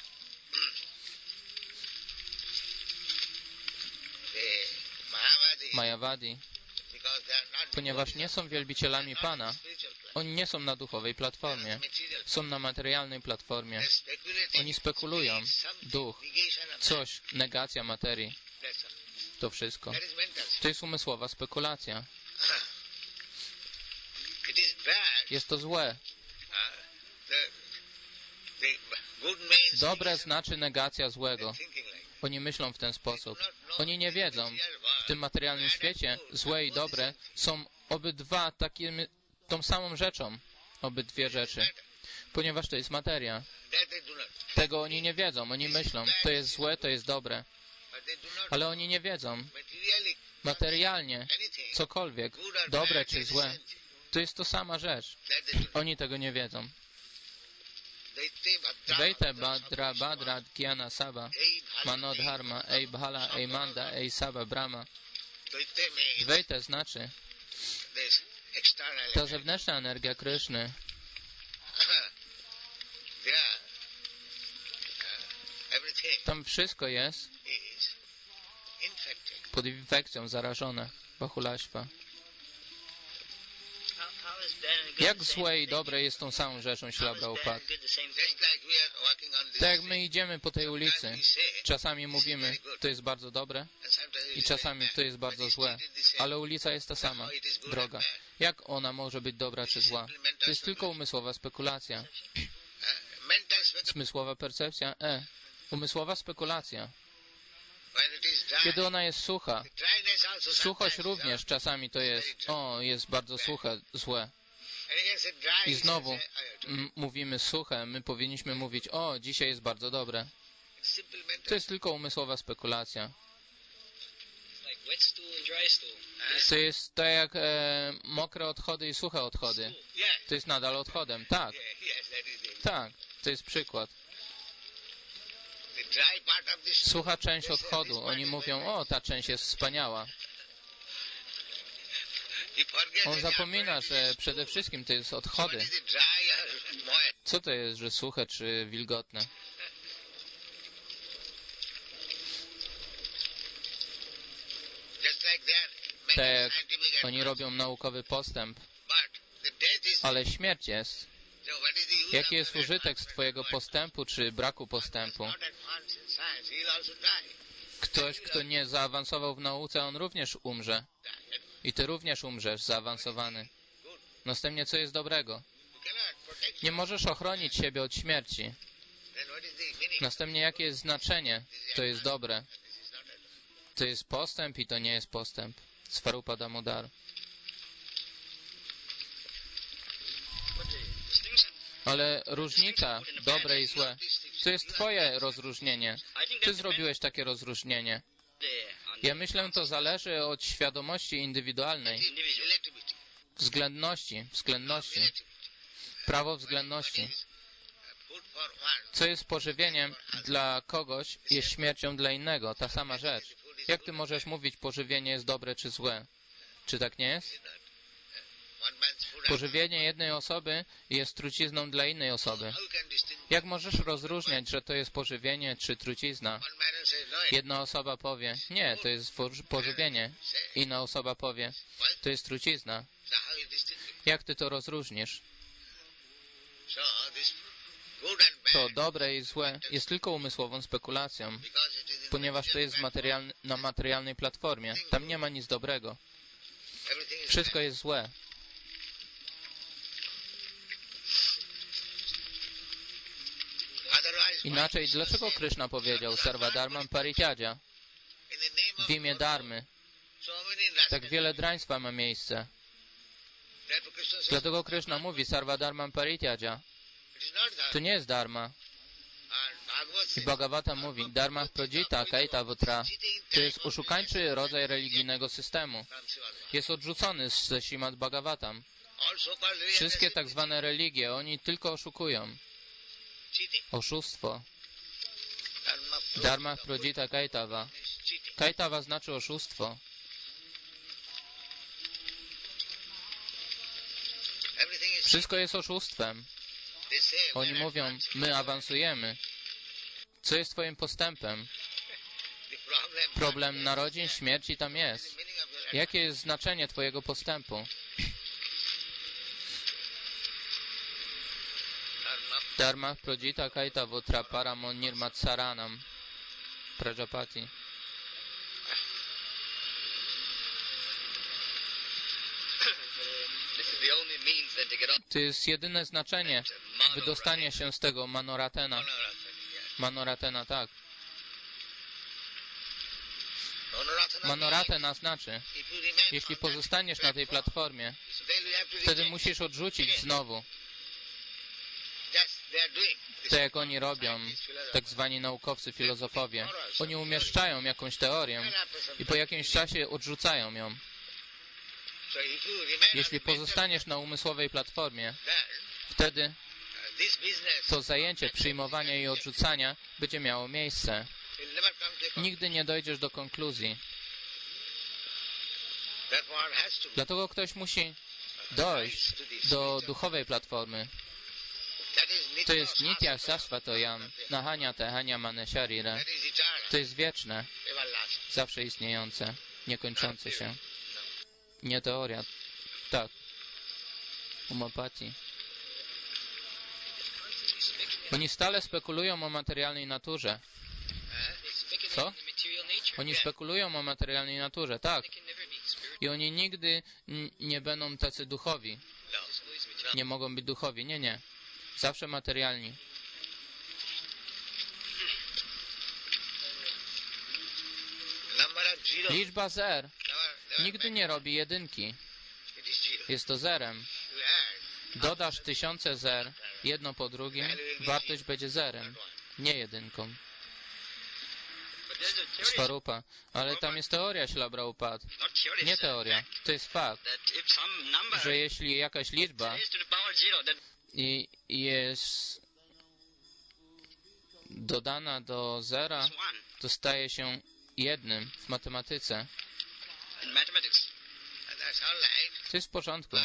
Speaker 3: The Mayavadi,
Speaker 1: Mayavadi,
Speaker 3: because they are not
Speaker 1: ponieważ
Speaker 3: devotees
Speaker 1: nie są wielbicielami
Speaker 3: of God, not in
Speaker 1: Pana,
Speaker 3: the spiritual platform,
Speaker 1: oni nie są na duchowej platformie,
Speaker 3: material
Speaker 1: są na materialnej platformie.
Speaker 3: They're speculating.
Speaker 1: Oni spekulują,
Speaker 3: It's something,
Speaker 1: duch,
Speaker 3: negation of
Speaker 1: coś, negacja materii,
Speaker 3: that. That's all.
Speaker 1: to wszystko.
Speaker 3: That is mental.
Speaker 1: To jest umysłowa spekulacja.
Speaker 3: It is bad.
Speaker 1: Jest to złe.
Speaker 3: Uh, the, the good means
Speaker 1: Dobre znaczy negacja złego.
Speaker 3: thinking like.
Speaker 1: Oni myślą w ten sposób. Oni nie wiedzą. W tym materialnym świecie złe i dobre są obydwa takim, tą samą rzeczą. Obydwie rzeczy. Ponieważ to jest materia.
Speaker 3: That they do not.
Speaker 1: Tego oni nie wiedzą. Oni myślą, to jest złe, to jest dobre.
Speaker 3: But they do not
Speaker 1: Ale oni nie wiedzą.
Speaker 3: materially
Speaker 1: Materialnie,
Speaker 3: anything.
Speaker 1: cokolwiek,
Speaker 3: Good or
Speaker 1: dobre
Speaker 3: bad
Speaker 1: czy
Speaker 3: is
Speaker 1: złe,
Speaker 3: the same thing.
Speaker 1: to jest to sama rzecz.
Speaker 3: That they do not.
Speaker 1: Oni tego nie wiedzą.
Speaker 3: Daite Bhadra,
Speaker 1: Dvaita Badra Badra Dhyana Saba
Speaker 3: Ei Bhala,
Speaker 1: Manodharma Ei Bhala Ei Manda Ei Saba Brahma.
Speaker 3: Daite means
Speaker 1: Dvaita znaczy
Speaker 3: this external
Speaker 1: ta zewnętrzna energia Kryszny.
Speaker 3: there. Uh, everything
Speaker 1: Tam wszystko jest
Speaker 3: is infected.
Speaker 1: pod infekcją zarażone. Bahulaśwa.
Speaker 4: How, how is bad and good
Speaker 1: Jak
Speaker 4: the same
Speaker 1: złe i
Speaker 4: thing?
Speaker 1: dobre jest tą samą rzeczą
Speaker 4: How is
Speaker 1: ślabra
Speaker 4: bad
Speaker 1: upad.
Speaker 4: and good the same
Speaker 3: Just
Speaker 4: thing?
Speaker 3: like we are walking on this
Speaker 1: Tak jak
Speaker 3: street,
Speaker 1: my idziemy po tej ulicy,
Speaker 3: sometimes we say,
Speaker 1: czasami mówimy, to jest bardzo dobre
Speaker 3: and sometimes we
Speaker 1: i
Speaker 3: say
Speaker 1: czasami
Speaker 3: bad.
Speaker 1: to jest bardzo
Speaker 3: But the
Speaker 1: złe.
Speaker 3: street is the same.
Speaker 1: Ale ulica jest ta sama, droga. Jak ona może być dobra czy zła? To jest tylko umysłowa spekulacja.
Speaker 3: Uh, mental speculation,
Speaker 1: Zmysłowa percepcja? E. Umysłowa spekulacja.
Speaker 3: when it is dry,
Speaker 1: Kiedy ona jest sucha,
Speaker 3: the dryness also
Speaker 1: suchość
Speaker 3: sometimes,
Speaker 1: również
Speaker 3: uh,
Speaker 1: czasami to jest, o, jest bardzo suche, złe.
Speaker 3: and you can say dry,
Speaker 1: I
Speaker 3: you
Speaker 1: znowu
Speaker 3: say, uh,
Speaker 1: m- mówimy suche, my powinniśmy mówić, o, dzisiaj jest bardzo dobre.
Speaker 3: it's simple mental.
Speaker 1: To jest tylko umysłowa spekulacja.
Speaker 4: It's like wet stool and dry stool.
Speaker 1: To jest tak jak e, mokre odchody i suche odchody.
Speaker 3: Yes,
Speaker 1: To jest nadal odchodem. Tak,
Speaker 3: yeah, yes, that is it.
Speaker 1: tak, to jest przykład.
Speaker 3: The dry part of this
Speaker 1: Sucha część odchodu. Oni mówią, o, ta część jest wspaniała.
Speaker 3: he forgets
Speaker 1: On
Speaker 3: that
Speaker 1: zapomina,
Speaker 3: the
Speaker 1: że przede wszystkim to jest
Speaker 3: what
Speaker 1: odchody.
Speaker 3: is it, dry or moist?
Speaker 1: Co to jest, że suche czy wilgotne?
Speaker 3: Just like that,
Speaker 1: Tak
Speaker 3: mental
Speaker 1: jak
Speaker 3: scientific
Speaker 1: oni
Speaker 3: advance.
Speaker 1: robią naukowy postęp,
Speaker 3: But the death is,
Speaker 1: ale śmierć jest.
Speaker 3: so what is the use
Speaker 1: Jaki
Speaker 3: of
Speaker 1: jest
Speaker 3: the
Speaker 1: użytek z
Speaker 3: advancement
Speaker 1: twojego
Speaker 3: of
Speaker 1: postępu czy braku postępu?
Speaker 3: not advanced in science, he'll also die.
Speaker 1: Ktoś, kto nie zaawansował w nauce, on również umrze.
Speaker 3: Die.
Speaker 1: I ty również umrzesz, zaawansowany. Następnie, co jest dobrego?
Speaker 3: You cannot protect
Speaker 1: Nie możesz ochronić siebie od śmierci.
Speaker 3: then what is the meaning?
Speaker 1: Następnie, jakie jest znaczenie? To jest dobre.
Speaker 3: This is not advanced.
Speaker 1: To jest postęp i to nie jest postęp. Svarupa Damodar.
Speaker 4: But the distinction,
Speaker 1: Ale różnica, dobre i złe, to jest twoje rozróżnienie.
Speaker 4: I think
Speaker 1: Ty
Speaker 4: that
Speaker 1: zrobiłeś takie rozróżnienie.
Speaker 4: depends on
Speaker 1: Ja myślę, to zależy od świadomości indywidualnej,
Speaker 3: It is relativity.
Speaker 1: względności, względności, prawo względności.
Speaker 3: What is, uh, put
Speaker 1: Co jest pożywieniem dla kogoś, jest śmiercią dla innego. Ta sama rzecz. Jak ty możesz mówić, pożywienie jest dobre czy złe? Czy tak nie jest? Pożywienie jednej osoby jest trucizną dla innej osoby. Jak możesz rozróżniać, że to jest pożywienie czy trucizna? Jedna osoba powie, nie, to jest pożywienie. Inna osoba powie, to jest trucizna. Jak ty to rozróżnisz? To dobre i złe jest tylko umysłową spekulacją, ponieważ to jest materialny, na materialnej platformie. Tam nie ma nic dobrego. Wszystko jest złe. Inaczej, dlaczego Kryszna powiedział Sarvadharmam Parityaja? W imię Dharmy. Tak wiele draństwa ma miejsce. Dlatego Kryszna mówi Sarvadharmam Parityaja. To nie jest dharma. I Bhagavata mówi Dharma Prajita Kaitavatra. To jest oszukańczy rodzaj religijnego systemu. Jest odrzucony ze Śrimad Bhagavatam. Wszystkie tak zwane religie, oni tylko oszukują. Oszustwo. Dharma Prajita Kaitava. Kaitava znaczy oszustwo. Wszystko jest oszustwem. Oni mówią, my awansujemy. Co jest twoim postępem? Problem narodzin, śmierci tam jest. Jakie jest znaczenie twojego postępu? Dharma Prajita Kaitavotra Paramon Nirmatsaranam Prajapati. To jest jedyne znaczenie wydostania się z tego Manoratena. Manoratena, tak. Manoratena znaczy, jeśli pozostaniesz na tej platformie, wtedy musisz odrzucić znowu. To jak oni robią, tak zwani naukowcy, filozofowie. Oni umieszczają jakąś teorię i po jakimś czasie odrzucają ją. Jeśli pozostaniesz na umysłowej platformie, wtedy to zajęcie przyjmowania i odrzucania będzie miało miejsce. Nigdy nie dojdziesz do konkluzji. Dlatego ktoś musi dojść do duchowej platformy. To jest Nitya Sasvatoyam, Nahanya Tehanya Mane Sharira. To jest wieczne, zawsze istniejące, niekończące się. Nie teoria. Tak. Umapati. Oni stale spekulują o materialnej naturze. Co? Oni spekulują o materialnej naturze, tak. I oni nigdy nie będą tacy duchowi. Nie mogą być duchowi. Nie, nie. Zawsze materialni. Liczba zer nigdy nie robi jedynki. Jest to zerem. Dodasz tysiące zer, jedno po drugim, wartość będzie zerem, nie jedynką. Svarupa. Ale tam jest teoria Śrīla Prabhupāda. Nie teoria. To jest fakt, że jeśli jakaś liczba i jest dodana do zera, to staje się jednym w matematyce. To jest w porządku.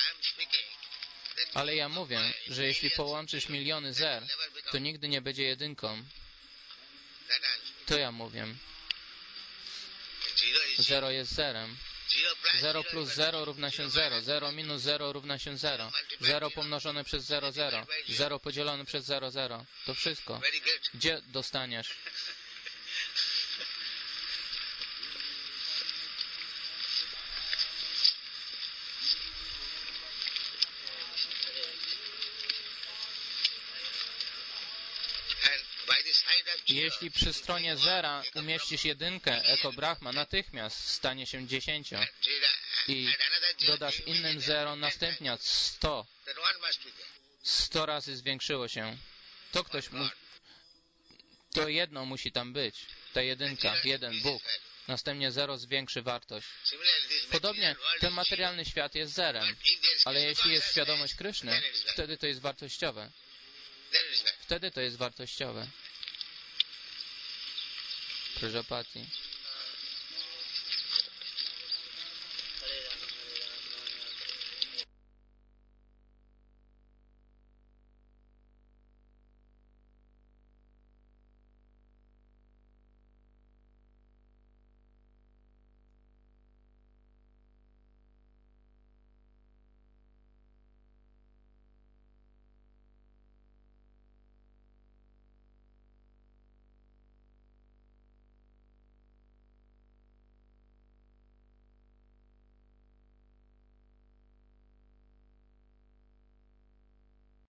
Speaker 1: Ale ja mówię, że jeśli połączysz miliony zer, to nigdy nie będzie jedynką. To ja mówię. Zero jest zerem. Zero plus zero równa się zero. Zero minus zero równa się zero. Zero pomnożone przez zero, zero. Zero podzielone przez zero, zero. To wszystko. Gdzie dostaniesz? Jeśli przy stronie zera umieścisz jedynkę, Eko Brahma natychmiast stanie się dziesięcią i dodasz innym zero następnie sto. Sto razy zwiększyło się. To ktoś mu... To jedno musi tam być. Ta jedynka, jeden Bóg. Następnie zero zwiększy wartość. Podobnie ten materialny świat jest zerem. Ale jeśli jest świadomość Kryszny, wtedy to jest wartościowe. wtedy to jest wartościowe. Prajapati.